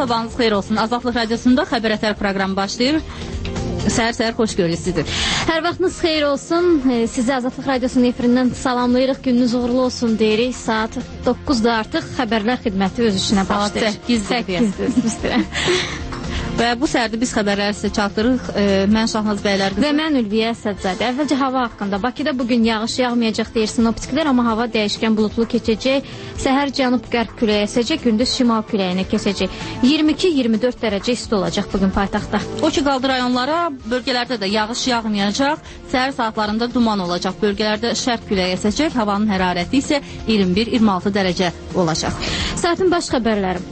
sabahınız xeyir olsun. Azadlıq Radiosunda Xəbər Ətər proqramı başlayır. Səhər-səhər xoş görürük sizi. Hər vaxtınız xeyir olsun. Sizi Azadlıq Radiosunun efirindən salamlayırıq. Gününüz uğurlu olsun deyirik. Saat 9-da artıq xəbərlər xidməti öz işinə başlayır. 8-dir. Və bu səhərdə biz xəbərləri sizə çatdırırıq. Mən Şahnaz bəylər qızı. Və mən Ülviyə Əsədzadə. Əvvəlcə hava haqqında. Bakıda bugün yağış yağmayacaq deyir sinoptiklər, amma hava dəyişkən bulutlu keçəcək. Səhər cənub-qərb küləyi əsəcək, gündüz şimal küləyinə keçəcək. 22-24 dərəcə isti olacaq bugün paytaxtda. O ki qaldı rayonlara, bölgələrdə də yağış yağmayacaq. Səhər saatlarında duman olacaq. Bölgələrdə şərq küləyi əsəcək. Havanın hərarəti isə 21-26 dərəcə olacaq. Saatin baş xəbərləri.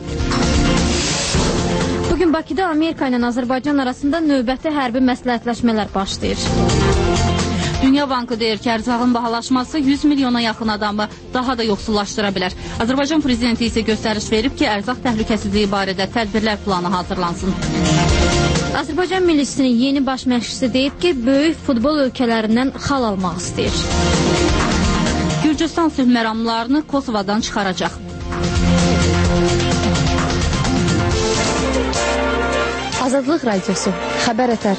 Bugün Bakıda Amerika ilə Azərbaycan arasında növbəti hərbi məsləhətləşmələr başlayır. Dünya Bankı deyir ki, ərzağın bahalaşması 100 milyona yaxın adamı daha da yoxsullaşdıra bilər. Azərbaycan prezidenti isə göstəriş verib ki, ərzaq təhlükəsizliyi barədə tədbirlər planı hazırlansın. Azərbaycan millisinin yeni baş məşqçisi deyib ki, böyük futbol ölkələrindən xal almaq istəyir. Gürcüstan sülh məramlarını Kosovadan çıxaracaq. Azadlıq Radiosu, Xəbər Ətər.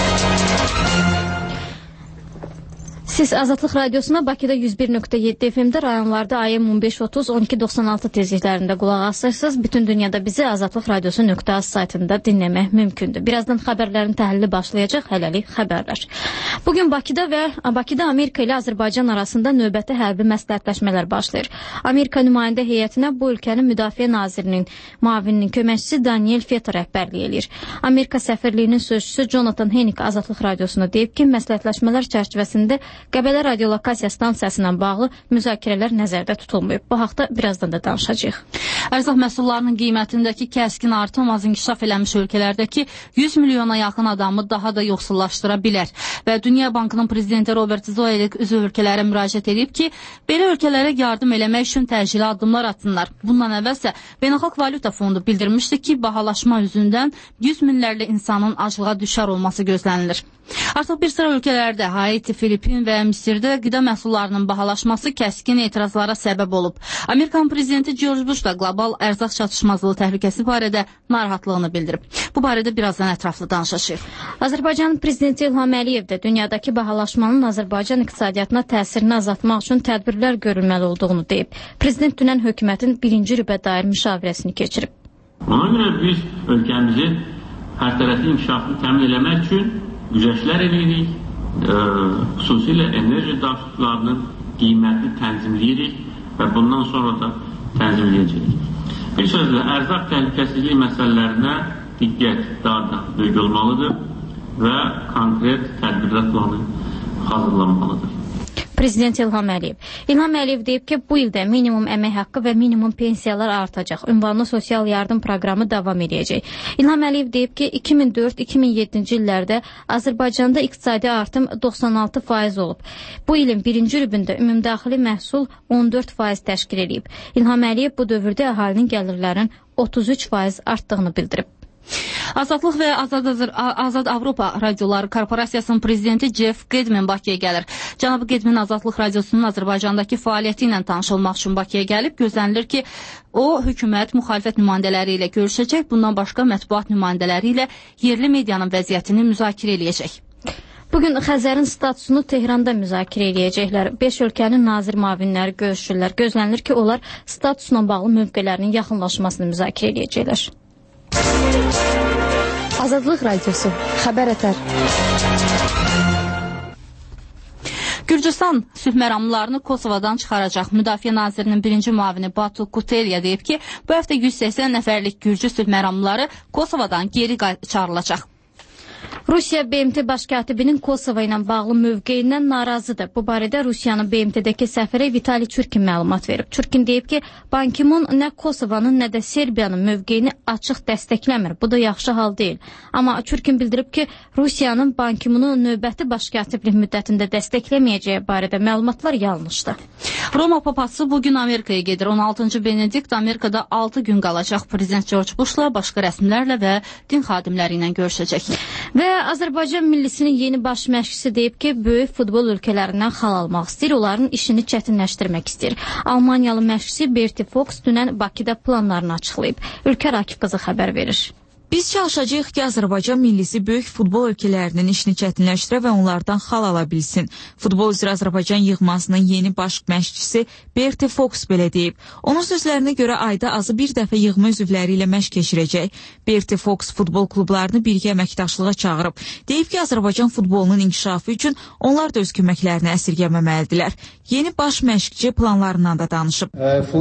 Siz Azadlıq Radiosuna Bakıda 101.7 FM-də, rayonlarda AM 1530-1296 tezliklərində qulaq asırsınız. Bütün dünyada bizi Azadlıq Radiosu.az saytında dinləmək mümkündür. Birazdan xəbərlərin təhlili başlayacaq, hələlik xəbərlər. Bugün Bakıda Amerika ilə Azərbaycan arasında növbəti hərbi məsləhətləşmələr başlayır. Amerika nümayəndə heyətinə bu ölkənin müdafiə nazirinin müavininin köməkçisi Daniel Fetter rəhbərlik eləyir. Amerika səfirliyinin sözçüsü Jonathan Hennick Azadlıq Radiosuna deyib ki, məsləhətləşmələr çərçivəsində Qəbələ radiolokasiya stansiyası ilə bağlı müzakirələr nəzərdə tutulmayıb. Bu haqda birazdan da danışacağıq. Ərzaq məhsullarının qiymətindəki kəskin artım az inkişaf eləmiş ölkələrdəki 100 milyona yaxın adamı daha da yoxsullaşdıra bilər. Və Dünya Bankının prezidenti Robert Zoelik üzv ölkələrə müraciət edib ki, belə ölkələrə yardım eləmək üçün təcili addımlar atsınlar. Bundan əvvəlsə Beynəlxalq Valyuta Fondu bildirmişdi ki, bahalaşma üzündən 100 minlərlə insanın aclığa düşər olması gözlənilir. Artıq bir sıra ölkələrdə, Haiti, Filipin və Misirdə qida məhsullarının bahalaşması kəskin etirazlara səbəb olub. Amerikan prezidenti George Bush da qlobal ərzaq çatışmazlığı təhlükəsi barədə narahatlığını bildirib. Bu barədə birazdan ətraflı danışacağıq. Azərbaycan prezidenti İlham Əliyev də dünyadakı bahalaşmanın Azərbaycan iqtisadiyyatına təsirini azaltmaq üçün tədbirlər görülməli olduğunu deyib. Prezident dünən hökumətin birinci rübə dair müşavirəsini keçirib. Ona görə biz ölkəmizi hər tərəfli inkişafını təmin eləmək üçün güzəştlər edirik, xüsusilə enerji daşıtlarının qiymətini tənzimləyirik və bundan sonra da tənzimləyəcəyik. Bir sözlə, ərzaq təhlükəsizliyi məsələlərinə diqqət daha da böyük olmalıdır və konkret tədbirlər planı hazırlanmalıdır. Prezident İlham Əliyev. İlham Əliyev deyib ki, bu ildə minimum əmək haqqı və minimum pensiyalar artacaq. Ünvanlı sosial yardım proqramı davam edəcək. İlham Əliyev deyib ki, 2004-2007-ci illərdə Azərbaycanda iqtisadi artım 96% olub. Bu ilin birinci rübündə ümumdaxili məhsul 14% təşkil edib. İlham Əliyev bu dövrdə əhalinin gəlirlərinin 33% artdığını bildirib. Azadlıq və Azad Avropa Radioları Korporasiyasının prezidenti Jeff Gedmin Bakıya gəlir. Cənab Gedmin Azadlıq Radiosunun Azərbaycandakı fəaliyyəti ilə tanış olmaq üçün Bakıya gəlib. Gözlənilir ki, o, hökumət, müxalifət nümayəndələri ilə görüşəcək. Bundan başqa mətbuat nümayəndələri ilə yerli medianın vəziyyətini müzakirə eləyəcək. Bugün Xəzərin statusunu Tehranda müzakirə eləyəcəklər. 5 ölkənin nazir müavinləri görüşürlər. Gözlənilir ki, onlar statusla bağlı mövqelərinin yaxınlaşmasını müzakirə eləyəcəklər. Azadlıq Radiosu, Xəbər Ətər. Gürcüstan sülh məramlarını Kosovadan çıxaracaq. Müdafiə nazirinin birinci müavini Batu Kutelya deyib ki, bu həftə 180 nəfərlik Gürcü sülh məramları Kosovadan geri çağırılacaq. Rusiya BMT baş katibinin Kosova ilə bağlı mövqeyindən narazıdır. Bu barədə Rusiyanın BMT-dəki səfiri Vitali Çurkin məlumat verib. Çurkin deyib ki, Ban Ki-mun nə Kosovanın, nə də Serbiyanın mövqeyini açıq dəstəkləmir. Bu da yaxşı hal deyil. Amma Çurkin bildirib ki, Rusiyanın Ban Ki-munu növbəti baş katiblik müddətində dəstəkləməyəcəyi barədə məlumatlar yanlışdır. Roma papası bugün Amerikaya gedir. 16-cı Benedikt Amerikada 6 gün qalacaq. Prezident George Bush'la, başqa rəsmilərlə və din xadimləri ilə görüşəcək. Və Azərbaycan millisinin yeni baş məşqçisi deyib ki, böyük futbol ölkələrindən xal almaq istəyir, onların işini çətinləşdirmək istəyir. Almaniyalı məşqçi Berti Fox dünən Bakıda planlarını açıqlayıb. Ülkər Akif qızı xəbər verir. Biz çalışacağıq ki, Azərbaycan millisi böyük futbol ölkələrinin işini çətinləşdirə və onlardan xal ala bilsin. Futbol üzrə Azərbaycan yığmasının yeni baş məşqçisi Berti Fox belə deyib. Onun sözlərinə görə ayda azı bir dəfə yığma üzvləri ilə məşq keçirəcək. Berti Fox futbol klublarını birgə əməkdaşlığa çağırıb. Deyib ki, Azərbaycan futbolunun inkişafı üçün onlar da öz köməklərini əsirgəməməlidirlər. Yeni baş məşqçi planlarından da danışıb.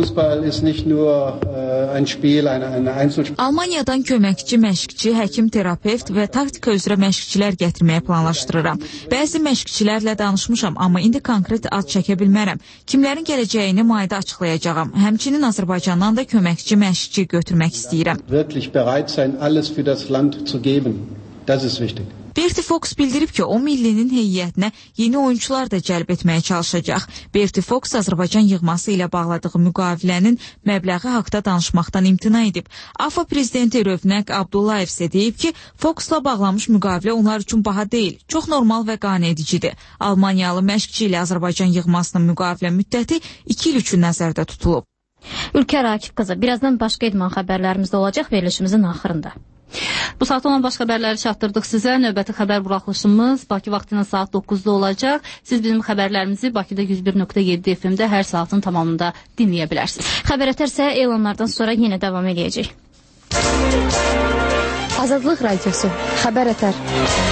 Almaniyadan köməkçi məşqçi, həkim, terapevt və taktika üzrə məşqçilər gətirməyə planlaşdırıram. Bəzi məşqçilərlə danışmışam, amma indi konkret ad çəkə bilmərəm. Kimlərin gələcəyini mayda açıqlayacağam. Həmçinin Azərbaycandan da köməkçi məşqçi götürmək istəyirəm. Berti Fox bildirib ki, o millinin heyətinə yeni oyuncular da cəlb etməyə çalışacaq. Berti Fox Azərbaycan yığması ilə bağladığı müqavilənin məbləği haqda danışmaqdan imtina edib. AFA prezidenti Rövnəq Abdullayev isə deyib ki, Foxla bağlanmış müqavilə onlar üçün baha deyil, çox normal və qane edicidir. Almaniyalı məşqçi ilə Azərbaycan yığmasının müqavilə müddəti 2 il üçün nəzərdə tutulub. Ülkər Akif qızı, birazdan başqa idman xəbərlərimiz də olacaq verilişimizin axırında. Bu saat olan baş xəbərləri çatdırdıq sizə. Növbəti xəbər buraxılışımız Bakı vaxtı ilə saat 9-da olacaq. Siz bizim xəbərlərimizi Bakıda 101.7 FM-də hər saatın tamamında dinləyə bilərsiniz. Xəbər ətərsə elanlardan sonra yenə davam edəcək. Azadlıq Radiosu, Xəbər ətər.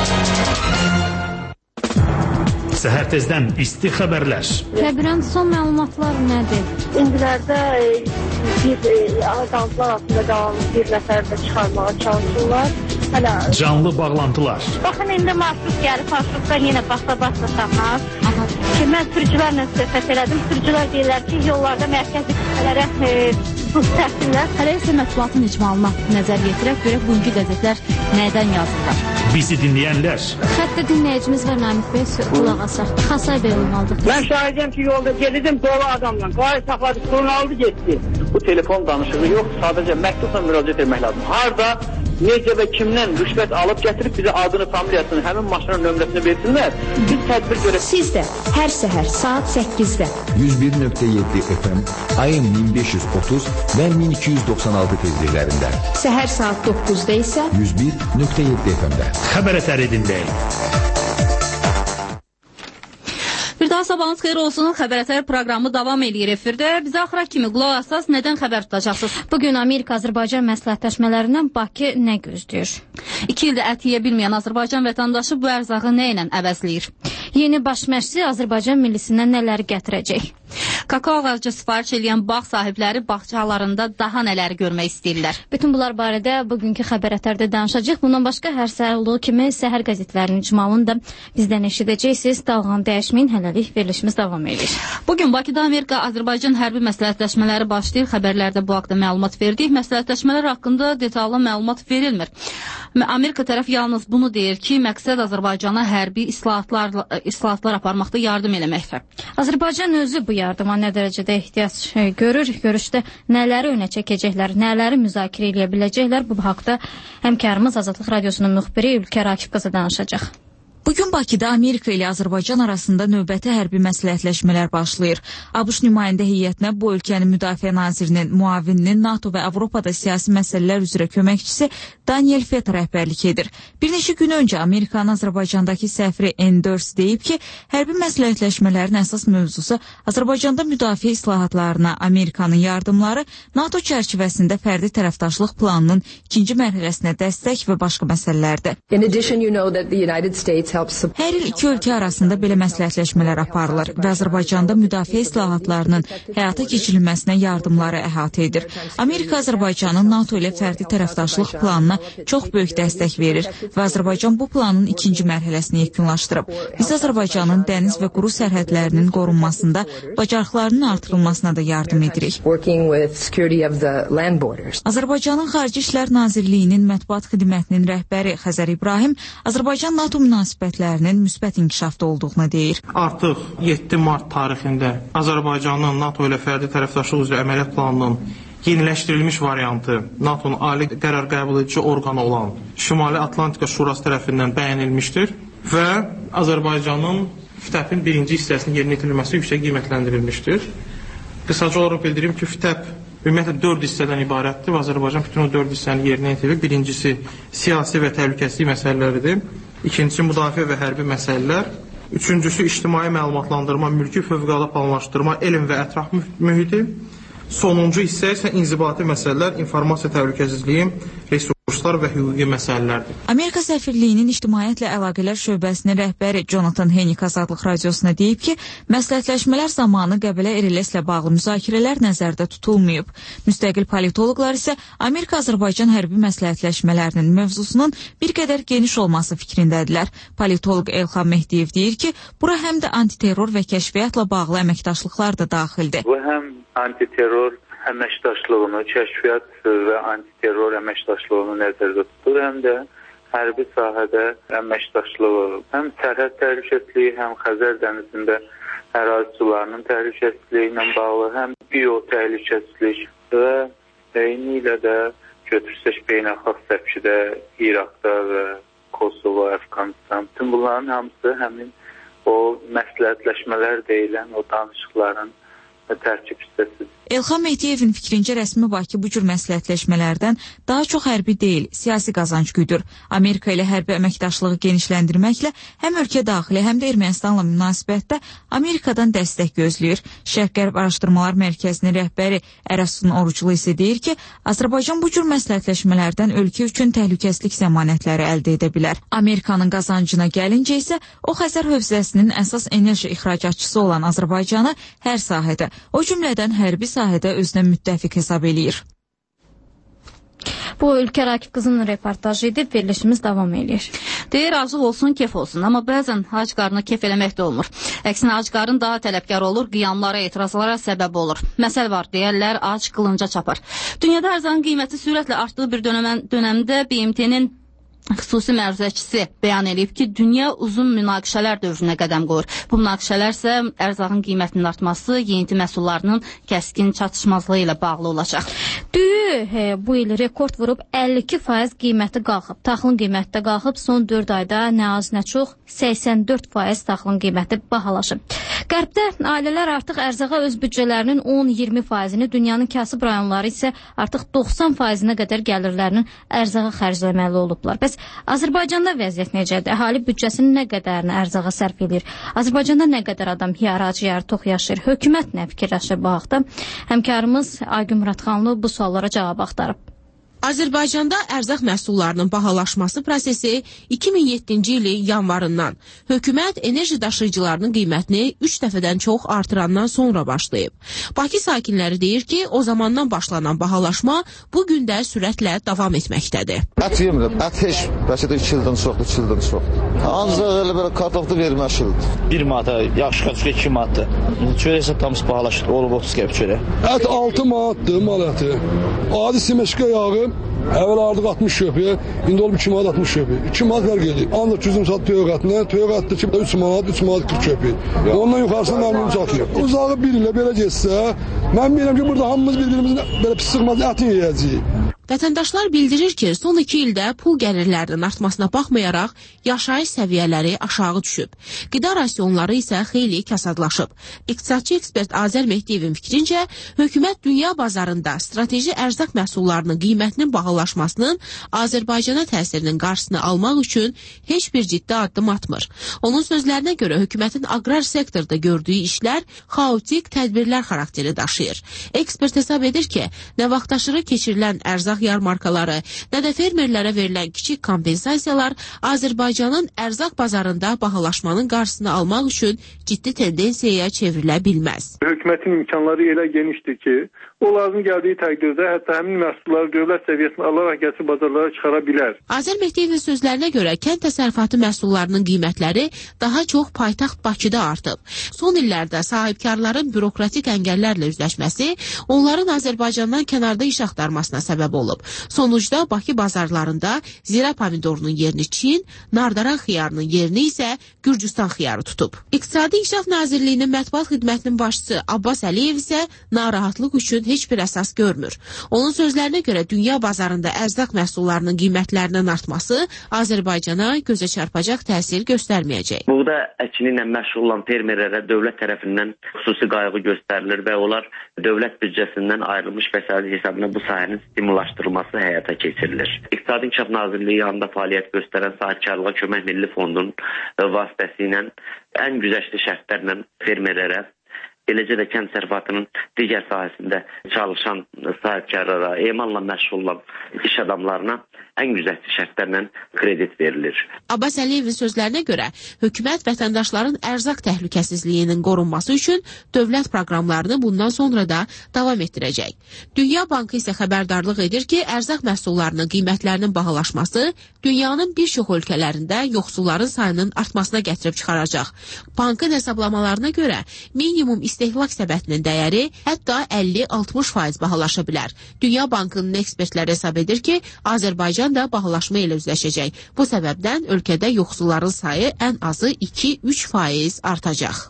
Səhər tezdən isti xəbərlər. Təbirən son məlumatlar nədir? İndilərdə azadlıqlar altında qalan bir nəfər də çıxarmağa çalışırlar. Canlı bağlantılar. Baxın, indi marşrut gəlib, marşrutdan yenə basa tapmaz. Ki, mən sürücülərlə söhbət elədim. Sürücülər deyirlər ki, yollarda mərkəzi küçələrə buz təpsinlər. Hələ isə mətbuatın icmalına nəzər yetirək, görək bugünkü qəzetlər nədən yazırlar. Bizi dinləyənlər. Xəttə dinləyicimiz var Namik Bey, qulaq asaq. Xasay Bey olmalıdır. Mən şahidəm ki, yolda gedirdim dolu adamla. Qayı saxladı, sorun aldı, getdi. Bu telefon danışığı yox, sadəcə məktubla müraciət etmək lazım. Harda, necə və kimdən rüşvət alıb gətirib bizə adını, familiyasını, həmin maşının nömrəsini versinlər. Biz tədbir görək. Siz də hər səhər saat 8-də 101.7 FM, AM 1530 və 1296 tezliklərində. Səhər saat 9-da isə 101.7 FM-də. Xəbər ətəri dinləyin. Bir daha sabahınız xeyir olsun. Xəbər ətər proqramı davam edir efirdə. Bizə axıra kimi qulaq asas nədən xəbər tutacaqsınız? Bugün Amerika-Azərbaycan məsləhətləşmələrindən Bakı nə gözləyir? 2 ildə ət yeyə bilməyən Azərbaycan vətəndaşı bu ərzağı nə ilə əvəzləyir? Yeni baş məşqçi Azərbaycan millisindən nələri gətirəcək? Kakao ağacı sifariş edən bağ sahibləri bağçalarında daha nələri görmək istəyirlər? Bütün bunlar barədə bugünkü xəbər ətərdə danışacağıq. Bundan başqa hər səhər olduğu kimi səhər qəzetlərinin icmalını da bizdən eşidəcəksiniz. Dalğanı dəyişməyin, hələlik verilişimiz davam edir. Bugün Bakıda Amerika-Azərbaycan hərbi məsləhətləşmələri başlayır. Xəbərlərdə bu haqda məlumat verdik. Məsləhətləşmələr haqqında detallı məlumat verilmir. Amerika tərəf yalnız bunu deyir ki, məqsəd Azərbaycana hərbi islahatlar aparmaqda yardım eləməkdir. Azərbaycan özü bu yardıma nə dərəcədə ehtiyac görür? Görüşdə nələri önə çəkəcəklər, nələri müzakirə edə biləcəklər? Bu haqda həmkarımız Azadlıq Radiosunun müxbiri Ülkər Akif qızı danışacaq. Bugün Bakıda Amerika ilə Azərbaycan arasında növbəti hərbi məsləhətləşmələr başlayır. ABŞ nümayəndə heyətinə bu ölkənin müdafiə nazirinin, müavininin, NATO və Avropada siyasi məsələlər üzrə köməkçisi Daniel Fett rəhbərlik edir. Bir neçə gün öncə Amerikanın Azərbaycandakı səfiri Enders deyib ki, hərbi məsləhətləşmələrin əsas mövzusu Azərbaycanda müdafiə islahatlarına Amerikanın yardımları, NATO çərçivəsində fərdi tərəfdaşlıq planının 2-ci mərhələsinə dəstək və başqa məsələlərdir. Hər il iki ölkə arasında belə məsləhətləşmələr aparılır və Azərbaycanda müdafiə islahatlarının həyata keçirilməsinə yardımları əhatə edir. Amerika Azərbaycanın NATO ilə fərdi tərəfdaşlıq planına çox böyük dəstək verir və Azərbaycan bu planın 2-ci mərhələsini yekunlaşdırıb. Biz Azərbaycanın dəniz və quru sərhədlərinin qorunmasında bacarıqlarının artırılmasına da yardım edirik. Azərbaycanın Xarici İşlər Nazirliyinin Mətbuat Xidmətinin rəhbəri Xəzər İbrahim Azərbaycan-NATO münasibətləri münasibətlərinin müsbət inkişafda olduğunu deyir. Artıq 7 mart tarixində Azərbaycanın NATO ilə fərdi tərəfdaşlıq üzrə əməliyyat planının yeniləşdirilmiş variantı NATO'nun ali qərar qəbul edici orqanı olan Şimali Atlantika Şurası tərəfindən bəyənilmişdir və Azərbaycanın FİTƏP-in birinci hissəsinin yerinə yetirilməsi yüksək qiymətləndirilmişdir. Qısaca olaraq bildirim ki, FİTƏP ümumiyyətlə 4 hissədən ibarətdir və Azərbaycan bütün o 4 hissənin yerinə yetirir. Birincisi siyasi və təhlükəsizlik məsələləridir. İkincisi müdafiə və hərbi məsələlər. Üçüncüsü ictimai məlumatlandırma, mülki fövqəladə planlaşdırma, elm və ətraf mühiti. Sonuncu hissə isə inzibati məsələlər, informasiya təhlükəsizliyi, resurslar və hüquqi məsələlərdir. Amerika səfirliyinin ictimaiyyətlə əlaqələr şöbəsinin rəhbəri Jonathan Hennick Azadlıq Radiosuna deyib ki, məsləhətləşmələr zamanı Qəbələ RLS-lə bağlı müzakirələr nəzərdə tutulmayıb. Müstəqil politoloqlar isə Amerika-Azərbaycan hərbi məsləhətləşmələrinin mövzusunun bir qədər geniş olması fikrindədirlər. Politoloq Elxan Mehdiyev deyir ki, bura həm də antiterror və kəşfiyyatla bağlı əməkdaşlıqlar da daxildir. Bu həm antiterror əməkdaşlığını, kəşfiyyat və antiterror əməkdaşlığını nəzərdə tutur, həm də hərbi sahədə əməkdaşlığı, həm sərhəd təhlükəsizliyi, həm Xəzər dənizində ərazi sularının təhlükəsizliyi ilə bağlı, həm biotəhlükəsizlik və eyni ilə də götürsək beynəlxalq səpkidə İraqda və Kosovo, Əfqanistan, bütün bunların hamısı həmin o məsləhətləşmələr deyilən o danışıqların tərkib hissəsidir. Elxan Mehdiyevin fikrincə rəsmi Bakı bu cür məsləhətləşmələrdən daha çox hərbi deyil, siyasi qazanc güdür. Amerika ilə hərbi əməkdaşlığı genişləndirməklə həm ölkə daxili, həm də Ermənistanla münasibətdə Amerikadan dəstək gözləyir. Şərq-Qərb Araşdırmalar Mərkəzinin rəhbəri Ərəsun Oruclu isə deyir ki, Azərbaycan bu cür məsləhətləşmələrdən ölkə üçün təhlükəsizlik zəmanətləri əldə edə bilər. Amerikanın qazancına gəlincə isə o Xəzər hövzəsinin əsas enerji ixracatçısı olan Azərbaycanı hər sahədə, o cümlədən hərbi sahədə özünə müttəfiq hesab eləyir. Bu Ülker Akif qızının reportajı idi, verilişimiz davam edir. Deyir, acıq olsun, kef olsun, amma bəzən ac qarnı kef eləmək də olmur. Əksinə ac qarın daha tələbkar olur, qiyamlara, etirazlara səbəb olur. Məsəl var, deyərlər, ac qılınca çapar. Dünyada ərzağın qiyməti sürətlə artdığı bir dönəmdə BMT-nin xüsusi məruzəçisi bəyan edib ki, dünya uzun münaqişələr dövrünə qədəm qoyur. Bu münaqişələr isə ərzağın qiymətinin artması, yeni məhsullarının kəskin çatışmazlığı ilə bağlı olacaq. Düyü bu il rekord vurub 52% qiyməti qalxıb. Taxılın qiyməti də qalxıb. Son 4 ayda nə az nə çox 84% taxılın qiyməti bahalaşıb. Qərbdə ailələr artıq ərzağa öz büdcələrinin 10-20%-ni, dünyanın kasıb rayonları isə artıq 90%-nə qədər gəlirlərinin ərzağa xərcləməli olublar. Bəs Azərbaycanda vəziyyət necədir? Əhali büdcəsinin nə qədərini ərzağa sərf edir? Azərbaycanda nə qədər adam acı tox yaşayır? Hökumət nə fikirləşir bu haqda? Həmkarımız Aygün Muradxanlı bu suallara cavab axtarıb. Azərbaycanda ərzaq məhsullarının bahalaşması prosesi 2007-ci ilin yanvarından hökumət enerji daşıyıcılarının qiymətini 3 dəfədən çox artırandan sonra başlayıb. Bakı sakinləri deyir ki, o zamandan başlanan bahalaşma bu gün də sürətlə davam etməkdədir. Ət yemirəm, ət heç bəlkə də 2 ildən çoxdur, 2 ildən çoxdur. Ancaq elə belə kartofda verməşildir. 1 manata, yaxşı kartofda 2 manatdır. Çörək satmamız bahalaşır, olub 30 qəpik çörək. Ət 6 manatdır mal əti. Adi simeşkə yağı əvvəl artıq 60 köpüyə, indi olub 2 manat 60 köpüyə. 2 manat fərq edir. Ancaq cüzüm sat töyöq ətinə, töyöq ətdə ki, 3 manat 40 köpüyə. Ondan yuxarısına məmnun çatıyor. Uzağı bir ilə belə geçsə, mən bilirəm ki, burada hamımız bir-birimizin belə pis sıxmaz ətin yiyəcəyik. Vətəndaşlar bildirir ki, son 2 ildə pul gəlirlərinin artmasına baxmayaraq yaşayış səviyyələri aşağı düşüb. Qida rasionları isə xeyli kasadlaşıb. İqtisadçı ekspert Azər Mehdiyevin fikrincə, hökumət dünya bazarında strateji ərzaq məhsullarının qiymətinin bahalaşmasının Azərbaycana təsirinin qarşısını almaq üçün heç bir ciddi addım atmır. Onun sözlərinə görə hökumətin aqrar sektorda gördüyü işlər xaotik tədbirlər xarakteri daşıyır. Ekspert hesab edir ki, nə vaxtaşırı keçirilən ərzaq yarmarkaları, nə də fermerlərə verilən kiçik kompensasiyalar Azərbaycanın ərzaq bazarında bahalaşmanın qarşısını almaq üçün ciddi tendensiyaya çevrilə bilməz. Hökumətin imkanları elə genişdir ki, o lazım gəldiyi təqdirdə hətta həmin məhsulları dövlət səviyyəsində alaraq gətirib bazarlara çıxara bilər. Azər Mehdiyevin sözlərinə görə kənd təsərrüfatı məhsullarının qiymətləri daha çox paytaxt Bakıda artıb. Son illərdə sahibkarların bürokratik əngəllərlə üzləşməsi onların Azərbaycandan kənarda iş axtarmasına səbəb olub. alıb. Sonucda Bakı bazarlarında zira pomidorunun yerini Çin, nardaran xiyarının yerini isə Gürcüstan xiyarı tutub. İqtisadi İnkişaf Nazirliyinin mətbuat xidmətinin başçısı Abbas Əliyev isə narahatlıq üçün heç bir əsas görmür. Onun sözlərinə görə dünya bazarında ərzaq məhsullarının qiymətlərinin artması Azərbaycana gözə çarpacaq təsir göstərməyəcək. Buğda əkini ilə məşğul olan fermerlərə dövlət tərəfindən xüsusi qayğı göstərilir və onlar dövlət büdcəsindən ayrılmış vəsait hesabına bu sahənin stimullaşdırılması həyata keçirilir. İqtisadi İnkişaf Nazirliyi yanında fəaliyyət göstərən Sahibkarlığa Kömək Milli Fondunun vasitəsilə ən güzəştli şərtlərlə fermerlərə, eləcə də kənd təsərrüfatının digər sahəsində çalışan sahibkarlara, emalla məşğul olan iş adamlarına ən güzəştli şərtlərlə kredit verilir. Abbas Əliyevin sözlərinə görə, hökumət vətəndaşların ərzaq təhlükəsizliyinin qorunması üçün dövlət proqramlarını bundan sonra da davam etdirəcək. Dünya Bankı isə xəbərdarlıq edir ki, ərzaq məhsullarının qiymətlərinin bahalaşması dünyanın bir çox ölkələrində yoxsulların sayının artmasına gətirib çıxaracaq. Bankın hesablamalarına görə minimum istehlak səbətinin dəyəri hətta 50-60% bahalaşa bilər. Dünya Bankının ekspertləri hesab edir ki, Azərbaycan da bahalaşma ilə üzləşəcək. Bu səbəbdən ölkədə yoxsulların sayı ən azı 2-3% artacaq.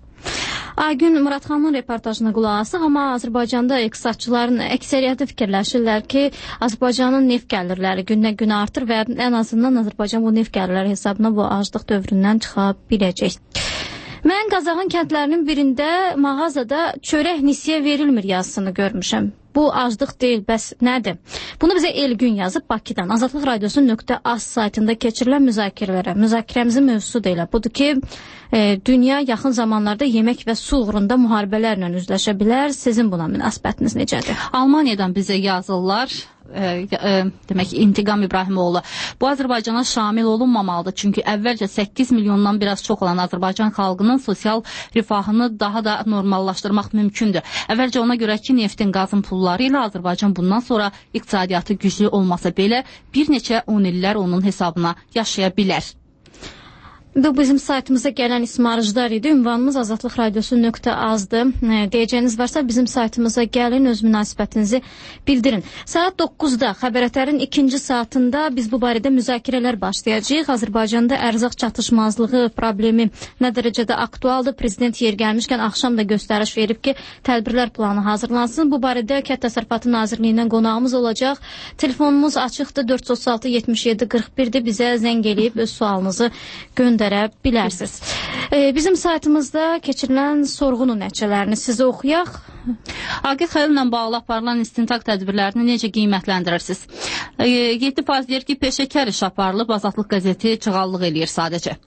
Aygün Muradxanın reportajına qulaq asıq, amma Azərbaycanda iqtisadçıların əksəriyyəti fikirləşirlər ki, Azərbaycanın neft gəlirləri gündən-günə artır və ən azından Azərbaycan bu neft gəlirləri hesabına bu aclıq dövründən çıxa biləcək. Mən Qazaxın kəndlərinin birində mağazada çörək nisiyə verilmir yazısını görmüşəm. Bu aclıq deyil, bəs nədir? Bunu bizə Elgün yazıb Bakıdan. Azadlıq Radiosu.az saytında keçirilən müzakirəmizin mövzusu da elə. Budur ki, dünya yaxın zamanlarda yemək və su uğrunda müharibələrlə üzləşə bilər. Sizin buna münasibətiniz necədir? Almaniyadan bizə yazırlar. Demək İntiqam İbrahimoğlu. Bu Azərbaycana şamil olunmamalıdır. Çünki əvvəlcə 8 milyondan biraz çox olan Azərbaycan xalqının sosial rifahını daha da normallaşdırmaq mümkündür. Əvvəlcə ona görə ki, neftin, qazın pulları ilə Azərbaycan bundan sonra iqtisadiyyatı güclü olmasa belə bir neçə 10 illər onun hesabına yaşaya bilər. Bu bizim saytımıza gələn ismarıcılar idi. Ünvanımız Azadlıq Radiosu.azdır. Deyəcəyiniz varsa bizim saytımıza gəlin, öz münasibətinizi bildirin. Saat 9-da xəbərətərin ikinci saatında biz bu barədə müzakirələr başlayacağıq. Azərbaycanda ərzaq çatışmazlığı problemi nə dərəcədə aktualdır? Prezident yer gəlmişkən axşam da göstəriş verib ki, tədbirlər planı hazırlansın. Bu barədə Kənd Təsərrüfatı Nazirliyindən qonağımız olacaq. Telefonumuz açıqdır, 436-77-41-dir. Bizə zəng eləyib öz sualınızı göndərə bilərsiniz. Bizim saytımızda keçirilən sorğunun nəticələrini sizə oxuyaq. Aqil Xəlillə bağlı aparılan istintaq tədbirlərini necə qiymətləndirirsiniz? 7% deyir ki, peşəkar iş aparılıb, Azadlıq qəzeti çığallıq eləyir sadəcə.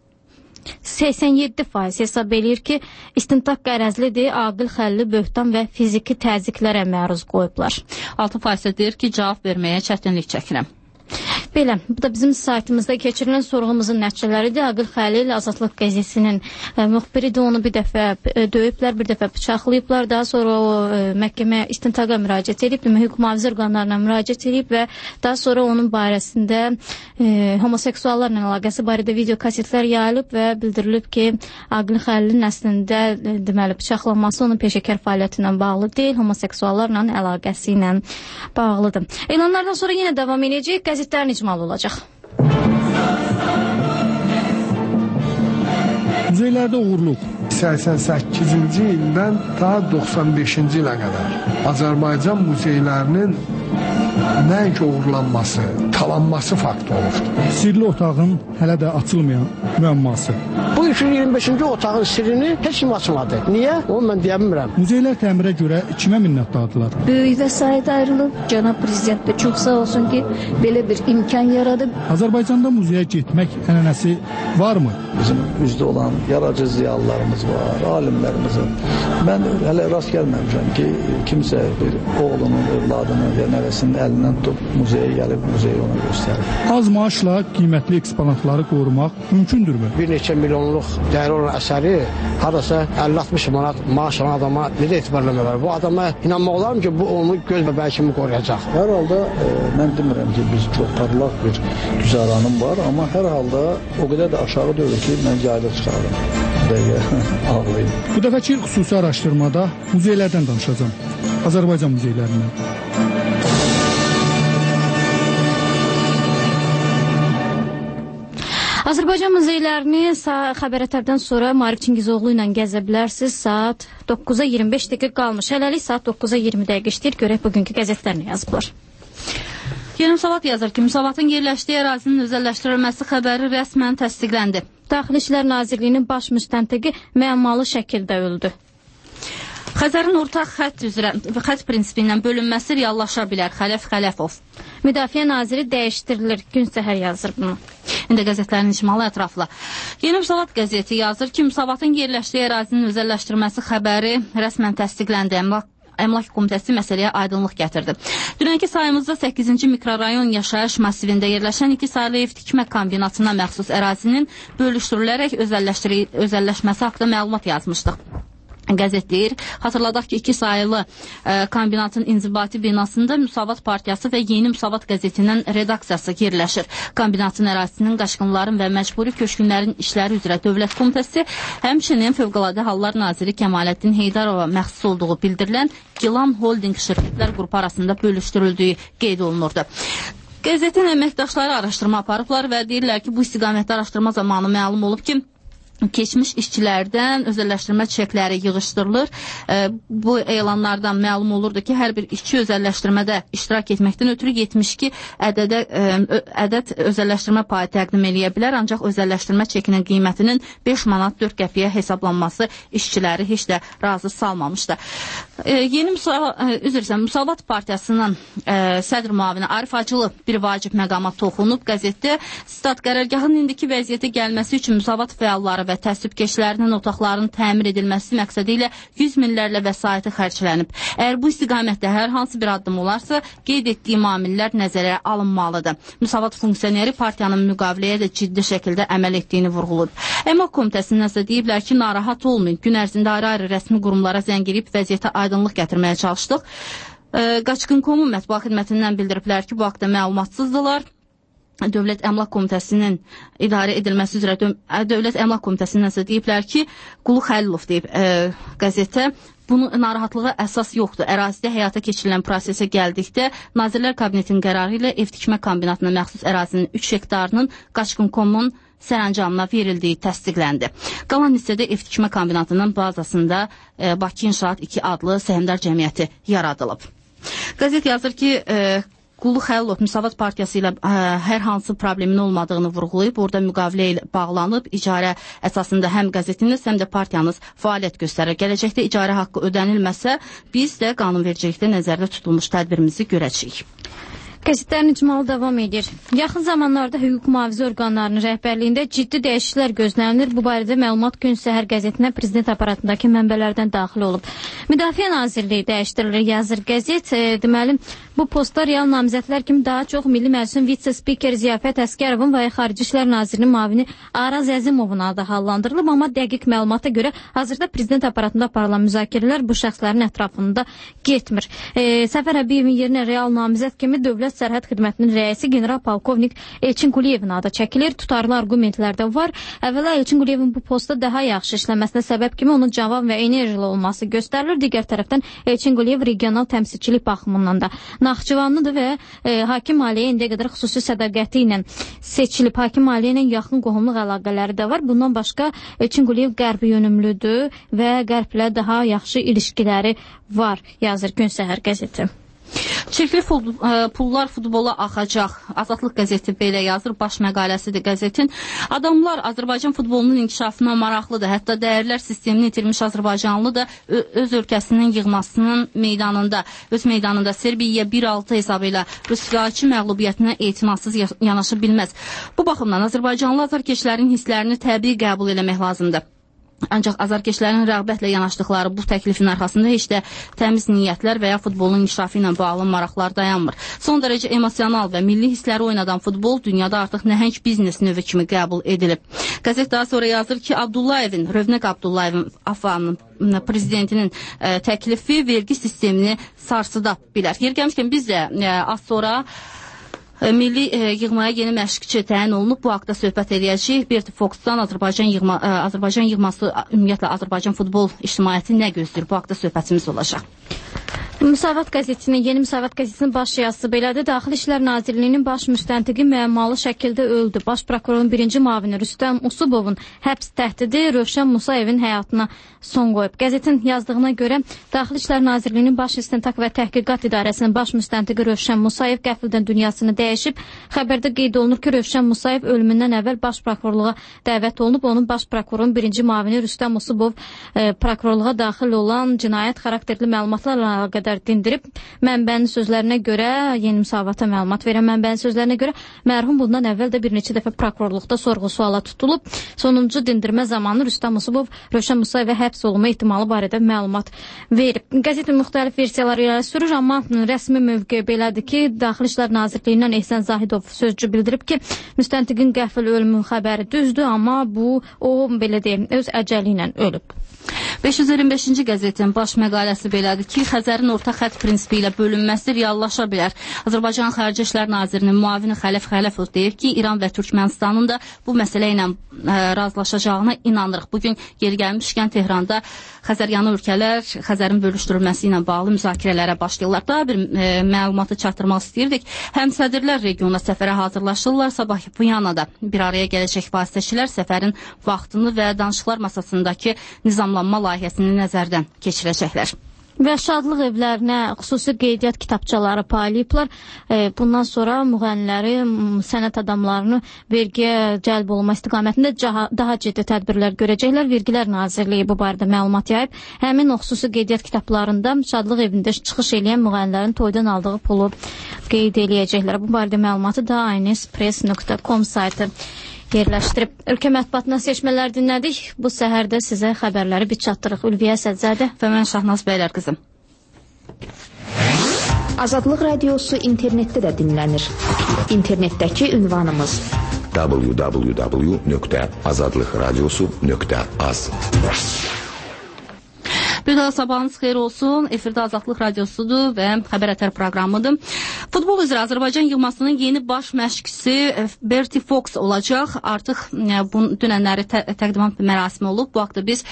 87% hesab eləyir ki, istintaq qərəzlidir, Aqil Xəlili böhtan və fiziki təzyiqlərə məruz qoyublar. 6% deyir ki, cavab verməyə çətinlik çəkirəm. Belə, bu da bizim saytımızda keçirilən sorğumuzun nəticələridir. Aqil Xəlil Azadlıq qəzetinin müxbiridir, onu bir dəfə döyüblər, bir dəfə bıçaqlayıblar. Daha sonra o məhkəməyə istintaqa müraciət edib, hüquq mühafizə orqanlarına müraciət edib və daha sonra onun barəsində homoseksuallarla əlaqəsi barədə video kasetlər yayılıb və bildirilib ki, Aqil Xəlilin əslində deməli bıçaqlanması onun peşəkar fəaliyyəti ilə bağlı deyil, homoseksuallarla əlaqəsi ilə bağlıdır. Elanlardan sonra yenə davam edəcək, qəzetlərin icmalı olacaq. Muzeylərdə uğurluq 88-ci ildən ta 95-ci ilə qədər Azərbaycan muzeylərinin nəinki uğurlanması, talanması faktı olubdur. Sirli otağın hələ də açılmayan müəmması. Bu 225-ci otağın sirrini heç kim açmadı. Niyə? Onu mən deyə bilmirəm. Muzeylər təmirə görə kimə minnətdardırlar? Böyük vəsait ayrılıb. Cənab Prezident də çox sağ olsun ki, belə bir imkan yaradıb. Azərbaycanda muzeyə getmək ənənəsi varmı? Bizim üzdə olan yaradıcı ziyalılarımız var, alimlərimiz var. Mən hələ rast gəlməmişəm ki, kimsə bir oğlunun, övladının ya nəvəsinin əlindən tutub muzeyə gəlib, muzeyi ona göstərir. Az maaşla qiymətli eksponatları qorumaq mümkündürmü? Bir neçə milyonluq dəyəri olan əsəri harasa 50-60 manat maaş alan adama necə etibarlamaq? Bu adama inanmaq olar mı ki, bu onu göz bəbəyi kimi qoruyacaq? Hər halda mən demirəm ki, biz çox parlaq bir güzaranım var, amma hər halda o qədər də aşağı deyil ki, mən yayda çıxarım. Ağlayım. Bu dəfəki xüsusi araşdırmada muzeylərdən danışacağım. Azərbaycan muzeylərindən. Azərbaycan muzeylərini xəbərətərdən sonra Maarif Çingizoğlu ilə gəzə bilərsiniz. Saat 9-a 25 dəqiqə qalmış. Hələlik saat 9-a 20 dəqiqə işləyir. Görək bugünkü qəzetlərini yazıblar. Yeni Müsavat yazır ki, Müsavatın yerləşdiyi ərazinin özəlləşdirilməsi xəbəri rəsmən təsdiqləndi. Daxili İşlər Nazirliyinin baş müstəntiqi müəmmalı şəkildə öldü. Xəzərin ortaq xətt prinsipi ilə bölünməsi reallaşa bilər. Xələf Xələfov. Müdafiə naziri dəyişdirilir. Gün səhər yazır bunu. İndi qəzetlərin icmalı ətraflı. Yeni Müsavat qəzeti yazır ki, Müsavatın yerləşdiyi ərazinin özəlləşdirməsi xəbəri rəsmən təsdiqləndi. Əmlak Komitəsi məsələyə aydınlıq gətirdi. Dünənki sayımızda 8-ci mikrorayon yaşayış masivində yerləşən 2 sayılı ev tikmə kombinatına məxsus ərazinin bölüşdürülərək özəlləşməsi haqqında məlumat yazmışdıq. Qəzet deyir, xatırladaq ki, 2 sayılı kombinatın inzibati binasında Müsavat Partiyası və Yeni Müsavat qəzetinin redaksiyası yerləşir. Kombinatın ərazisinin qaçqınların və məcburi köçkünlərin işləri üzrə Dövlət Komitəsi, həmçinin Fövqəladə Hallar Naziri Kəmaləddin Heydarova məxsus olduğu bildirilən Gilan Holding şirkətlər qrupu arasında bölüşdürüldüyü qeyd olunurdu. Qəzetin əməkdaşları araşdırma aparıblar və deyirlər ki, bu istiqamətdə araşdırma zamanı məlum olub ki, keçmiş işçilərdən özəlləşdirmə çekləri yığışdırılır. Bu elanlardan məlum olurdu ki, hər bir işçi özəlləşdirmədə iştirak etməkdən ötürü 72 ədəd özəlləşdirmə payı təqdim eləyə bilər, ancaq özəlləşdirmə çekinin qiymətinin 5 manat 4 qəpiyə hesablanması işçiləri heç də razı salmamışdı. Müsavat Partiyasının sədr müavini Arif Hacılı bir vacib məqama toxunub. Qəzetdə stat qərargahın indiki vəziyyətə gəlməsi üçün Müsavat fəalları və təsvibkeşlərinin otaqlarının təmir edilməsi məqsədi ilə 100 minlərlə vəsaiti xərclənib. Əgər bu istiqamətdə hər hansı bir addım olarsa, qeyd etdiyim amillər nəzərə alınmalıdır. Müsavat funksiyoneri partiyanın müqaviləyə də ciddi şəkildə əməl etdiyini vurğulayıb. Əmək Komitəsindən isə deyiblər ki, narahat olmayın. Gün ərzində ayrı-ayrı rəsmi qurumlara zəng edib vəziyyətə aydınlıq gətirməyə çalışdıq. Qaçqın.com mətbuat xidmətindən bildiriblər ki, bu haqda məlumatsızdılar. Dövlət Əmlak Komitəsinin idarə edilməsi üzrə Dövlət Əmlak Komitəsindən isə deyiblər ki, Qulu Xəlilov deyib qəzetə, bunun narahatlığa əsas yoxdur. Ərazidə həyata keçirilən prosesə gəldikdə Nazirlər Kabinetinin qərarı ilə ev tikmə kombinatına məxsus ərazinin 3 hektarının Qaçqın.com-un sərəncamına verildiyi təsdiqləndi. Qalan hissədə ev tikmə kombinatının bazasında Bakı İnşaat 2 adlı səhmdar cəmiyyəti yaradılıb. Qəzet yazır ki, Qulu Xəlilov Müsavat Partiyası ilə hər hansı problemin olmadığını vurğulayıb, orada müqavilə ilə bağlanıb, icarə əsasında həm qəzetiniz, həm də partiyanız fəaliyyət göstərir. Gələcəkdə icarə haqqı ödənilməsə, biz də qanunvericilikdə nəzərdə tutulmuş tədbirimizi görəcəyik. Qəzetlərin icmalı davam edir. Yaxın zamanlarda hüquq mühafizə orqanlarının rəhbərliyində ciddi dəyişikliklər gözlənilir. Bu barədə məlumat Gün Səhər qəzetinə prezident aparatındakı mənbələrdən daxil olub. Müdafiə Nazirliyi dəyişdirilir, yazır qəzet. Deməli, bu postda real namizədlər kimi daha çox Milli Məclisin vitse-spiker Ziyafət Əsgərovun və Xarici İşlər Nazirinin müavini Araz Əzimovun adı hallandırılıb, amma dəqiq məlumata görə hazırda prezident aparatında aparılan müzakirələr bu şəxslərin ətrafında getmir. Səfər Əbiyevin yerinə real namizəd kimi Dövlət Sərhəd Xidmətinin rəisi general-polkovnik Elçin Quliyevin adı çəkilir. Tutarlı argumentlər də var. Əvvəla Elçin Quliyevin bu postda daha yaxşı işləməsinə səbəb kimi onun cavan və enerjili olması göstərilir. Digər tərəfdən Elçin Quliyev regional təmsilçilik baxımından da Naxçıvanlıdır və hakim maliyyəyə indiyə qədər xüsusi sədaqəti ilə seçilib. Hakim maliyyəyə ilə yaxın qohumluq əlaqələri də var. Bundan başqa Elçin Quliyev qərb yönümlüdür və qərblə daha yaxşı ilişkiləri var, yazır Gün Səhər qəzeti. Çirkli pullar futbola axacaq. Azadlıq qəzeti belə yazır, baş məqaləsidir qəzetin. Adamlar Azərbaycan futbolunun inkişafına maraqlıdır. Hətta dəyərlər sistemini itirmiş Azərbaycanlı da öz ölkəsinin yığmasının öz meydanında Serbiyaya 1-6 hesabı ilə Rusiyaçı məğlubiyyətinə etinasız yanaşa bilməz. Bu baxımdan Azərbaycanlı azarkeşlərin hisslərini təbii qəbul eləmək lazımdır. Ancaq azarkeşlərin rəğbətlə yanaşdıqları bu təklifin arxasında heç də təmiz niyyətlər və ya futbolun inkişafı ilə bağlı maraqlar dayanmır. Son dərəcə emosional və milli hissləri oynadan futbol dünyada artıq nəhəng biznes növü kimi qəbul edilib. Qəzet daha sonra yazır ki, Rövnəq Abdullayevin AFA-nın prezidentinin təklifi vergi sistemini sarsıda bilər. Yer gəlmişkən biz də az sonra milli yığmaya yeni məşqçi təyin olunub. Bu haqda söhbət edəcəyik. Berti Fox'dan Azərbaycan yığması, ümumiyyətlə Azərbaycan futbol ictimaiyyəti nə gözləyir? Bu haqda söhbətimiz olacaq. Müsavat qəzetinin, Yeni Müsavat qəzetinin baş yazısı belədir. Daxili İşlər Nazirliyinin baş müstəntiqi müəmmalı şəkildə öldü. Baş prokurorun birinci müavini Rüstəm Usubovun həbs təhdidi Rövşən Musayevin həyatına son qoyub. Qəzetin yazdığına görə Daxili İşlər Nazirliyinin baş istintaq və təhqiqat idarəsinin baş müstəntiqi Rövşən Musayev qəfildən dünyasını dəyişib. Xəbərdə qeyd olunur ki, Rövşən Musayev ölümündən əvvəl baş prokurorluğa dəvət olunub. Onun baş prokurorun birinci müavini Rüstəm Usubov prokurorluğa daxil olan cinayət xarakterli məlumatlarla əlaqədar dindirib. Mənbənin sözlərinə görə, Yeni Müsavata məlumat verən mənbənin sözlərinə görə mərhum bundan əvvəl də bir neçə dəfə prokurorluqda sorğu-suala tutulub. Sonuncu dindirmə zamanı Rüstəm Usubov Rövşən Musayevə həbs olunma ehtimalı barədə məlumat verib. Qəzetin müxtəlif versiyaları ilə sürür, amma rəsmi mövqe belədir ki, Daxili İşlər Nazirliyindən Ehsən Zahidov sözcü bildirib ki, müstəntiqin qəfil ölümün xəbəri düzdür, amma bu, o belə deyim, öz əcəli ilə ölüb. 525-ci qəzetin baş məqaləsi belədir ki, Xəzərin orta xətt prinsipi ilə bölünməsi reallaşa bilər. Azərbaycan Xarici İşlər Nazirinin müavini Xələf Xələfov deyir ki, İran və Türkmənistanın da bu məsələ ilə razılaşacağına inanırıq. Bugün yeri gəlmişkən Tehranda Xəzəryanı ölkələr Xəzərin bölüşdürülməsi ilə bağlı müzakirələrə başlayırlar. Daha bir məlumatı çatdırmaq istəyirdik. Həm sədirlər regiona səfərə hazırlaşırlar. Sabah Viyanada bir araya gələcək vasitəçilər səfərin vaxtını və danışıqlar masasındakı nizamlanma layihəsini nəzərdən keçirəcəklər. Və şadlıq evlərinə xüsusi qeydiyyat kitabçaları paylayıblar. Bundan sonra müğənniləri, sənət adamlarını vergiyə cəlb olma istiqamətində daha ciddi tədbirlər görəcəklər. Vergilər Nazirliyi bu barədə məlumat yayıb. Həmin o xüsusi qeydiyyat kitablarında şadlıq evində çıxış eləyən müğənnilərin toydan aldığı pulu qeyd eləyəcəklər. Bu barədə məlumatı da aynespress.com saytı yerləşdirib. Ölkə mətbuatından seçmələr dinlədik. Bu səhərdə sizə xəbərləri biz çatdırıq. Ülviyə Səccədə və mən Şahnaz Bəylər qızım. Azadlıq radiosu internetdə də dinlənir. İnternetdəki ünvanımız www.azadlıqradiosu.az. Bir daha sabahınız xeyir olsun. Efirdə Azadlıq Radiosudur və Xəbər Ətər proqramıdır. Futbol üzrə Azərbaycan yığmasının yeni baş məşqçisi Berti Fox olacaq. Artıq dünənləri təqdimat mərasimi olub. Bu haqda biz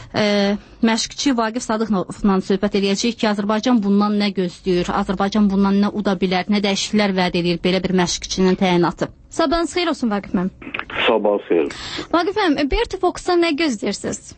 məşqçi Vaqif Sadıqovla söhbət edəcəyik ki, Azərbaycan bundan nə gözləyir, Azərbaycan bundan nə uda bilər, nə dəyişikliklər vəd edir belə bir məşqçinin təyinatı. Sabahınız xeyir olsun Vaqif mənim. Sabahınız xeyir. Vaqif mənim, Berti Fox'dan nə gözləyirsiniz?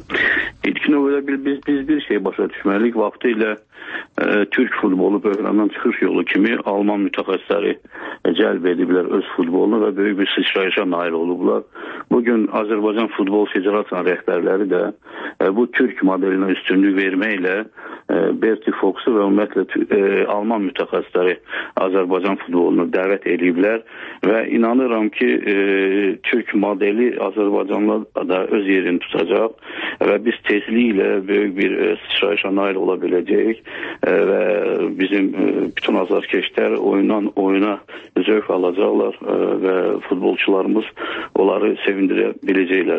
İlk növbədə biz bir şey başa düşməliyik. Vaxtı ilə Türk futbolu böhrandan çıxış yolu kimi Alman mütəxəssisləri cəlb ediblər öz futbolunu və böyük bir sıçrayışa nail olublar. Bugün Azərbaycan Futbol Federasiyasının rəhbərləri də bu Türk modelinə üstünlük verməklə Berti Fox'u və ümumiyyətlə Alman mütəxəssisləri Azərbaycan futbolunu dəvət ediblər və inanıram ki, Türk modeli Azərbaycanla da öz yerini tutacaq və biz tezliklə böyük bir sıçrayışa nail ola biləcəyik və bizim bütün azarkeşlər oyundan oyuna zövq alacaqlar və futbolçularımız onları sevindirə biləcəklər.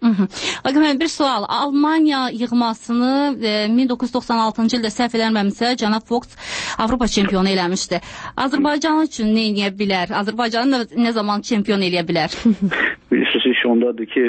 Bir sual. Almanya yığmasını 1996-cı ildə səhv eləmirəmsə cənab Fox Avropa çempionu eləmişdi. Azərbaycan üçün nə edə bilər? Azərbaycanı nə zaman çempion eləyə bilər? Bilirsiniz, iş ondadır ki,